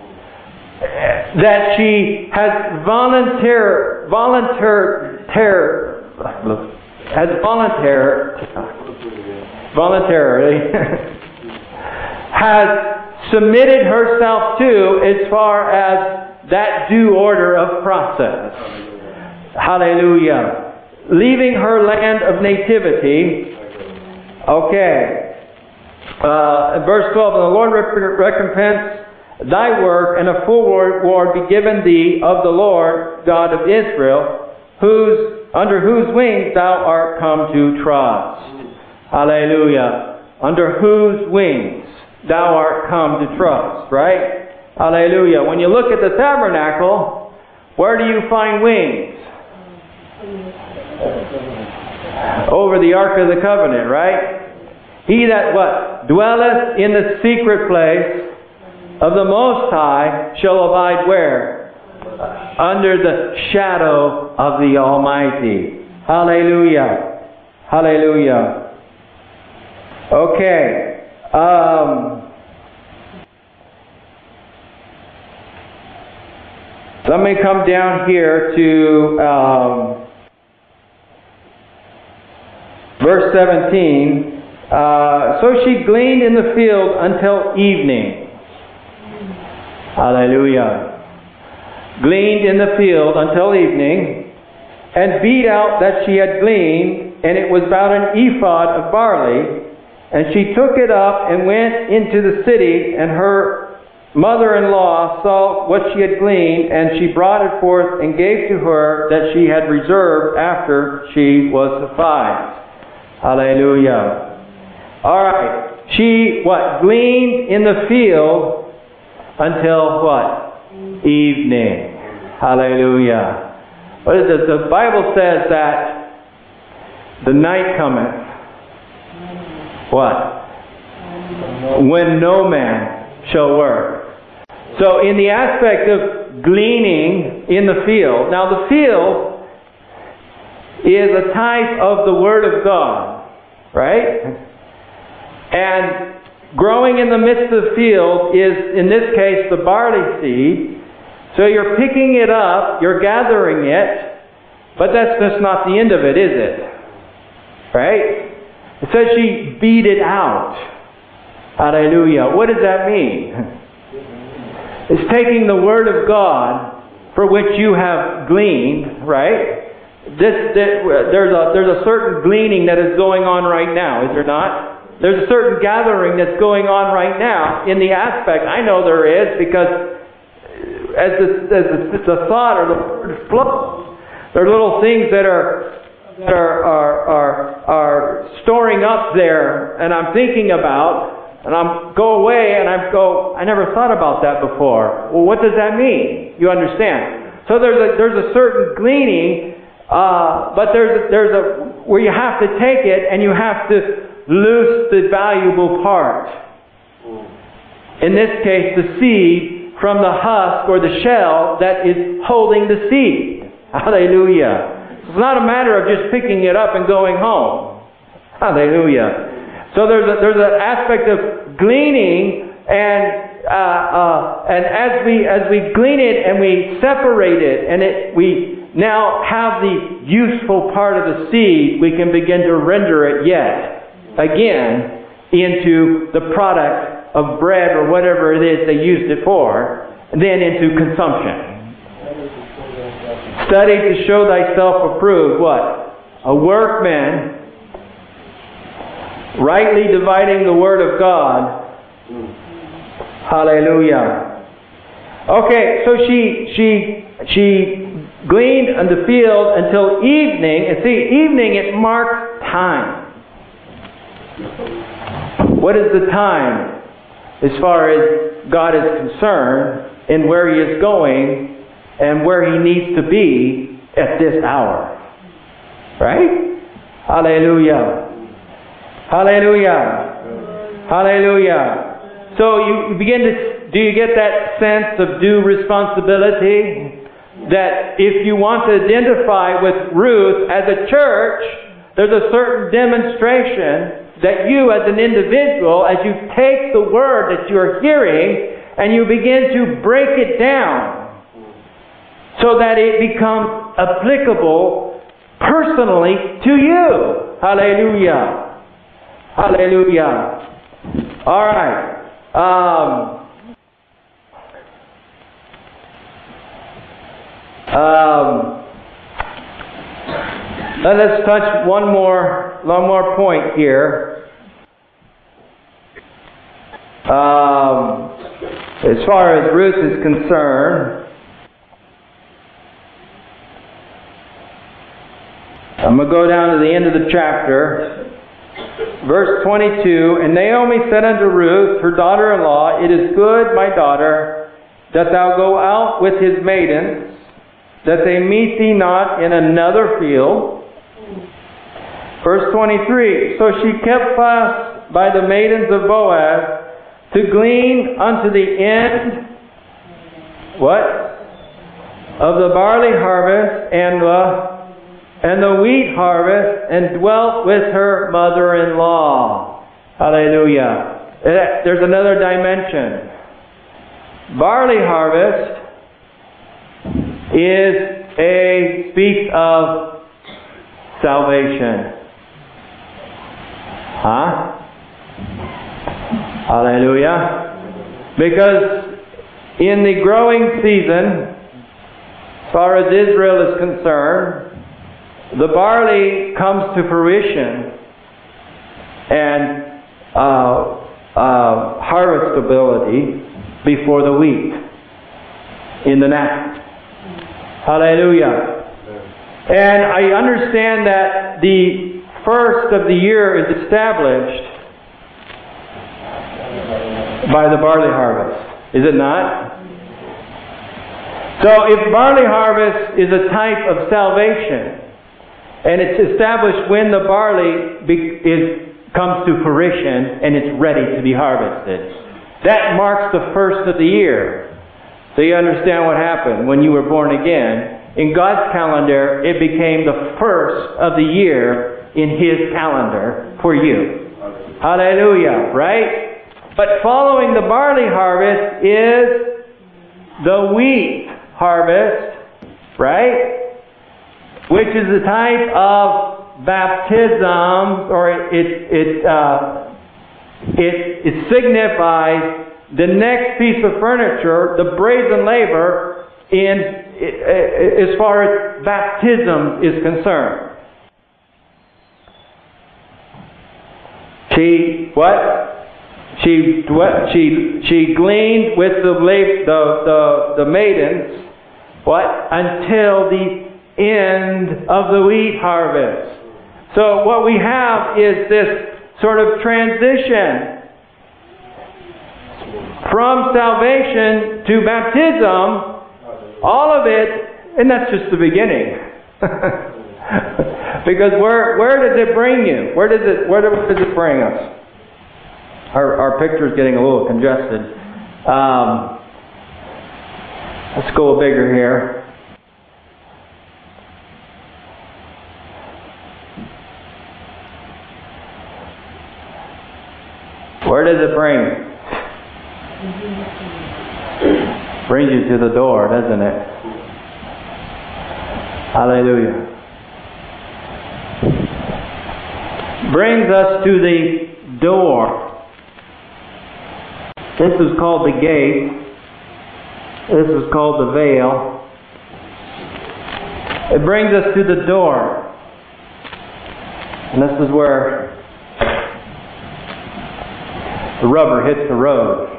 that she has volunteer, volunteer, ter, has volunteer, voluntarily has submitted herself to, as far as that due order of process. Hallelujah. Leaving her land of nativity. Okay. Uh, verse twelve, And the Lord recompense thy work, and a full reward be given thee of the Lord God of Israel, whose under whose wings thou art come to trust. Hallelujah. Under whose wings thou art come to trust. Right? Hallelujah. When you look at the tabernacle, where do you find wings? Over the Ark of the Covenant, right? He that what? Dwelleth in the secret place of the Most High shall abide where? Under the shadow of the Almighty. Hallelujah. Hallelujah. Okay. Um, let me come down here to um, verse seventeen. Uh, so she gleaned in the field until evening. Hallelujah. Gleaned in the field until evening, and beat out that she had gleaned, and it was about an ephod of barley. And she took it up and went into the city, and her mother-in-law saw what she had gleaned, and she brought it forth and gave to her that she had reserved after she was sufficed. Hallelujah. All right. She, what? Gleaned in the field until what? Evening. Hallelujah. What is it? The Bible says that the night cometh. What? When no man shall work. So in the aspect of gleaning in the field, now the field is a type of the Word of God, right? And growing in the midst of the field is, in this case, the barley seed. So you're picking it up, you're gathering it, but that's just not the end of it, is it? Right? It says she beat it out. Hallelujah. What does that mean? It's taking the Word of God for which you have gleaned, right? This, this, there's a, there's a certain gleaning that is going on right now, is there not? There's a certain gathering that's going on right now in the aspect. I know there is, because as the, as the, the thought or the word flows, there are little things that are that are, are are are storing up there, and I'm thinking about, and I'm go away, and I go, I never thought about that before. Well, what does that mean? You understand? So there's a there's a certain gleaning, uh, but there's a, there's a where you have to take it and you have to loose the valuable part. In this case, the seed from the husk or the shell that is holding the seed. Hallelujah. It's not a matter of just picking it up and going home. Hallelujah. So there's a, there's an aspect of gleaning, and uh, uh, and as we as we glean it and we separate it, and it we now have the useful part of the seed, we can begin to render it yet again into the product of bread or whatever it is they used it for, and then into consumption. Study to show thyself approved. What? A workman, rightly dividing the word of God. Hallelujah. Okay, so she she she gleaned in the field until evening. And see, evening, it marks time. What is the time as far as God is concerned, and where He is going and where He needs to be at this hour? Right? Hallelujah. Hallelujah. Hallelujah. So you begin to, do you get that sense of due responsibility? That if you want to identify with Ruth as a church, there's a certain demonstration that you as an individual, as you take the word that you're hearing and you begin to break it down so that it becomes applicable personally to you. Hallelujah. Hallelujah. All right. Um, um, let's touch one more, one more point here. Um, as far as Ruth is concerned, I'm going to go down to the end of the chapter. Verse twenty-two, And Naomi said unto Ruth, her daughter-in-law, It is good, my daughter, that thou go out with his maidens, that they meet thee not in another field. Verse twenty-three, So she kept fast by the maidens of Boaz, to glean unto the end, what? Of the barley harvest and the and the wheat harvest, and dwelt with her mother-in-law. Hallelujah. There's another dimension. Barley harvest is a speaks of salvation. Huh? Hallelujah. Because in the growing season, as far as Israel is concerned, the barley comes to fruition and uh, uh, harvestability before the wheat in the natural. Hallelujah. And I understand that the first of the year is established by the barley harvest. Is it not? So if barley harvest is a type of salvation, and it's established when the barley be, is, comes to fruition and it's ready to be harvested, that marks the first of the year. So you understand what happened when you were born again. In God's calendar, it became the first of the year in His calendar for you. Hallelujah, right? But following the barley harvest is the wheat harvest, right? Which is a type of baptism, or it it it, uh, it it signifies the next piece of furniture, the brazen laver, in as far as baptism is concerned. She what? She she she gleaned with the the the, the maidens, what? Until the end of the wheat harvest. So what we have is this sort of transition from salvation to baptism, all of it, and that's just the beginning. Because where where does it bring you? Where does it where does it bring us? Our our picture is getting a little congested. Um, let's go bigger here. Where does it bring? Brings you to the door, doesn't it? Hallelujah. Brings us to the door. This is called the gate. This is called the veil. It brings us to the door. And this is where the rubber hits the road.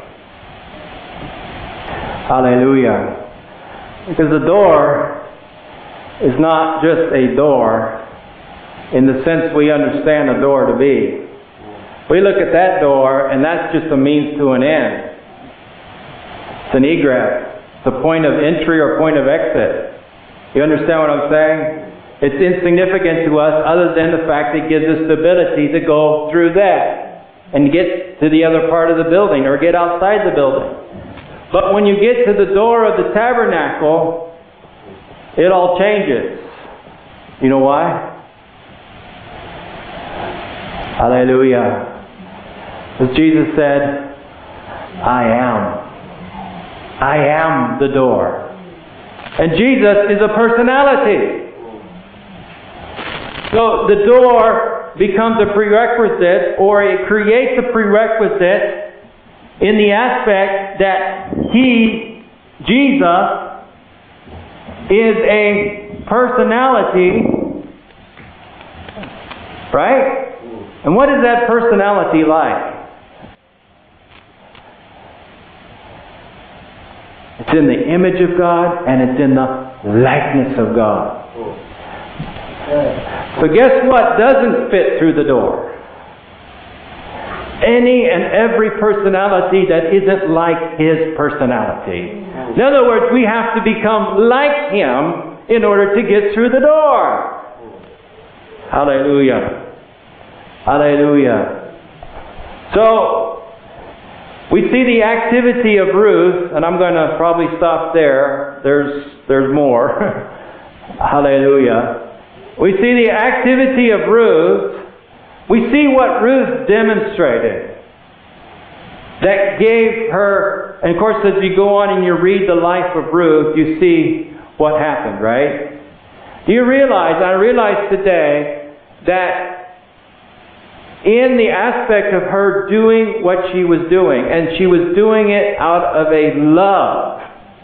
Hallelujah. Because the door is not just a door in the sense we understand a door to be. We look at that door and that's just a means to an end. It's an egress. It's a point of entry or point of exit. You understand what I'm saying? It's insignificant to us other than the fact it gives us the ability to go through that and get to the other part of the building or get outside the building. But when you get to the door of the tabernacle, it all changes. You know why? Hallelujah. As Jesus said, I am. I am the door. And Jesus is a personality. So the door becomes a prerequisite, or it creates a prerequisite in the aspect that He, Jesus, is a personality, right? And what is that personality like? It's in the image of God and it's in the likeness of God. So guess what doesn't fit through the door? Any and every personality that isn't like His personality. In other words, we have to become like Him in order to get through the door. Hallelujah. Hallelujah. So, we see the activity of Ruth, and I'm going to probably stop there. There's, there's more. Hallelujah. We see the activity of Ruth. We see what Ruth demonstrated that gave her, and of course as you go on and you read the life of Ruth, you see what happened, right? Do you realize, I realize today, that in the aspect of her doing what she was doing, and she was doing it out of a love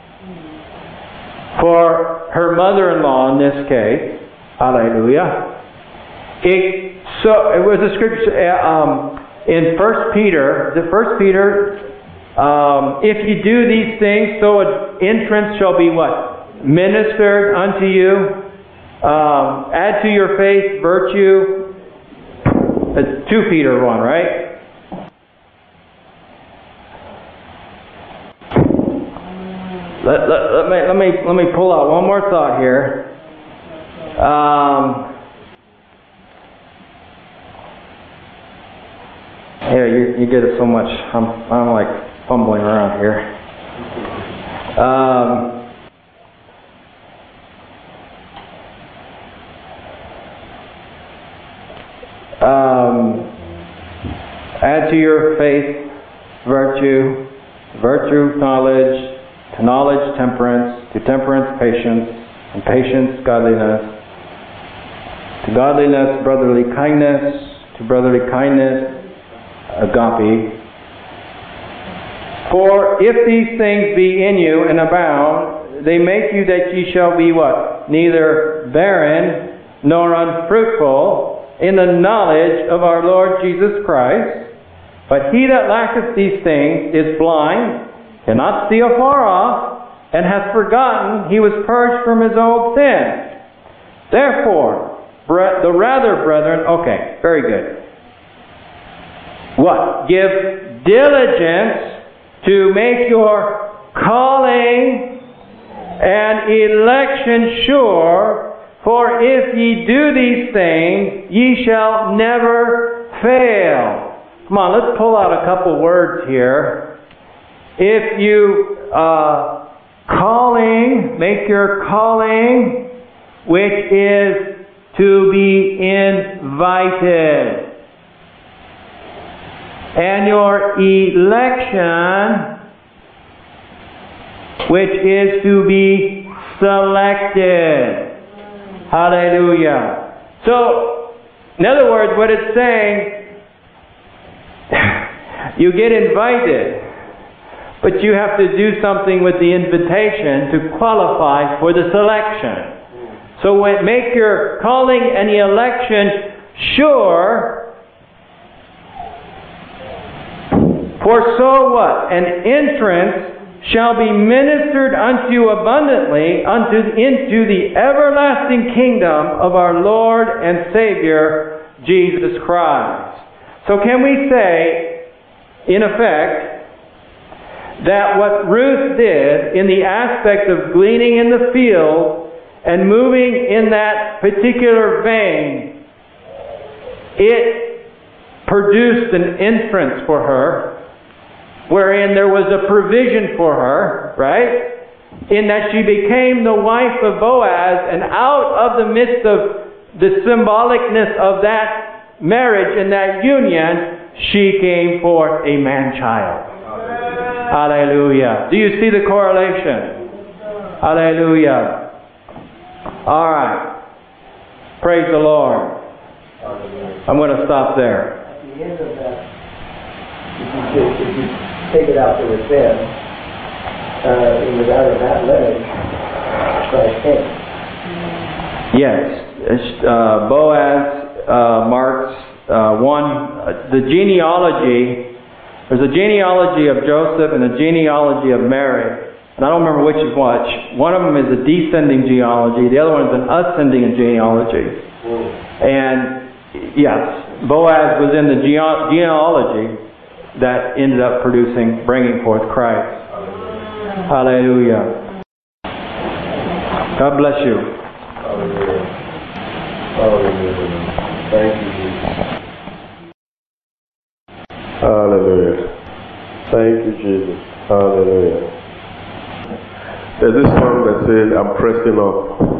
for her mother-in-law in this case, hallelujah. It, so it was a scripture um, in First Peter. The First Peter, um, if you do these things, so an entrance shall be what? Ministered unto you. Um, add to your faith virtue. It's two Peter one, right? Let, let, let me let me let me pull out one more thought here. Um, here you you get it so much. I'm I'm like fumbling around here. Um, Um, add to your faith virtue, virtue knowledge, to knowledge temperance, to temperance patience, and patience godliness, to godliness brotherly kindness, to brotherly kindness agape. For if these things be in you and abound, they make you that ye shall be what? Neither barren nor unfruitful in the knowledge of our Lord Jesus Christ. But he that lacketh these things is blind, cannot see afar off, and hath forgotten he was purged from his old sin. Therefore, bre- the rather, brethren, okay, very good. What? Give diligence to make your calling and election sure. For if ye do these things, ye shall never fail. Come on, let's pull out a couple words here. If you uh, calling, make your calling, which is to be invited. and your election, which is to be selected. Hallelujah. So, in other words, what it's saying, you get invited, but you have to do something with the invitation to qualify for the selection. So when, make your calling and the election sure. For so what? An entrance shall be ministered unto you abundantly unto into the everlasting kingdom of our Lord and Savior Jesus Christ. So can we say, in effect, that what Ruth did in the aspect of gleaning in the field and moving in that particular vein, it produced an entrance for her, wherein there was a provision for her, right? In that she became the wife of Boaz, and out of the midst of the symbolicness of that marriage and that union, she came forth a man-child. Hallelujah. Do you see the correlation? Hallelujah. All right. Praise the Lord. I'm going to stop there. At the end of that, if you, just, if you take it out to the sin, uh, it was out of that leg Christ came. Yes. Uh, Boaz uh, marks uh, one, uh, the genealogy. There's a genealogy of Joseph and a genealogy of Mary. And I don't remember which is which. One of them is a descending genealogy. The other one is an ascending genealogy. And yes, Boaz was in the gene- genealogy that ended up producing, bringing forth Christ. Hallelujah. God bless you. Hallelujah. Hallelujah. Thank you, Jesus. Hallelujah. Thank you, Jesus. Hallelujah. There's this song that says, I'm pressing up.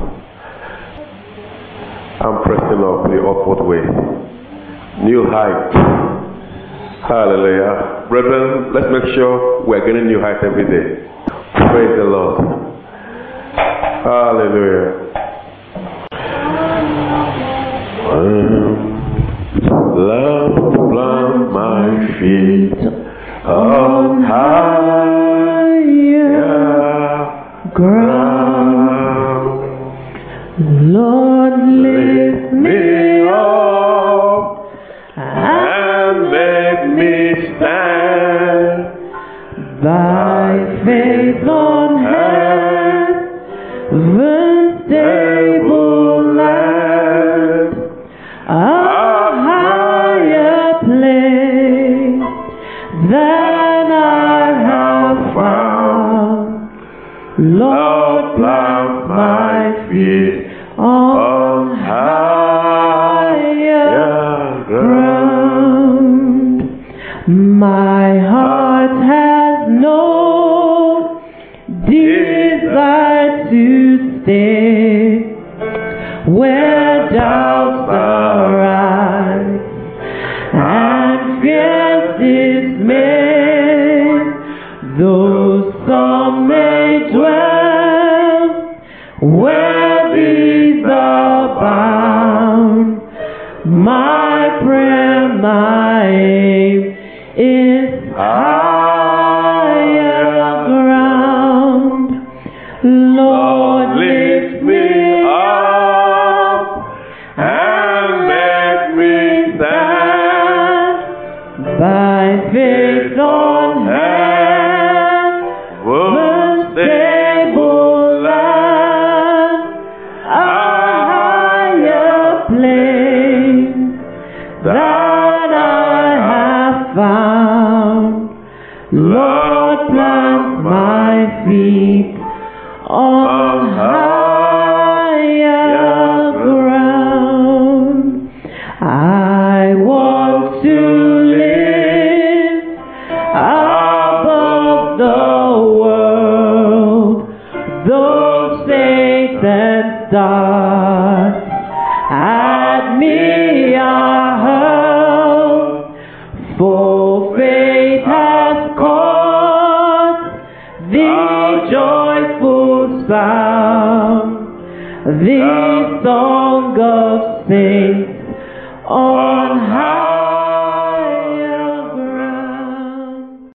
I'm pressing up the upward way. New height. Hallelujah. Brethren, let's make sure we're getting new height every day. Praise the Lord. Hallelujah. Love plant my feet on higher ground. Lord, lift me up and make me stand by faith on heaven's stable land, a higher place than I have found. Lord, plant my feet on higher ground. My heart has no desire to stay where doubts arise and fears dismay, though some may dwell where these abound. My prayer, my aim is higher ground. Lord, lift me up and make me stand by faith on heaven's stable land, a higher place that I have found. Lord, plant my feet on higher ground. I want to live above the world, though Satan's darts at me are hurled, for this song of faith. On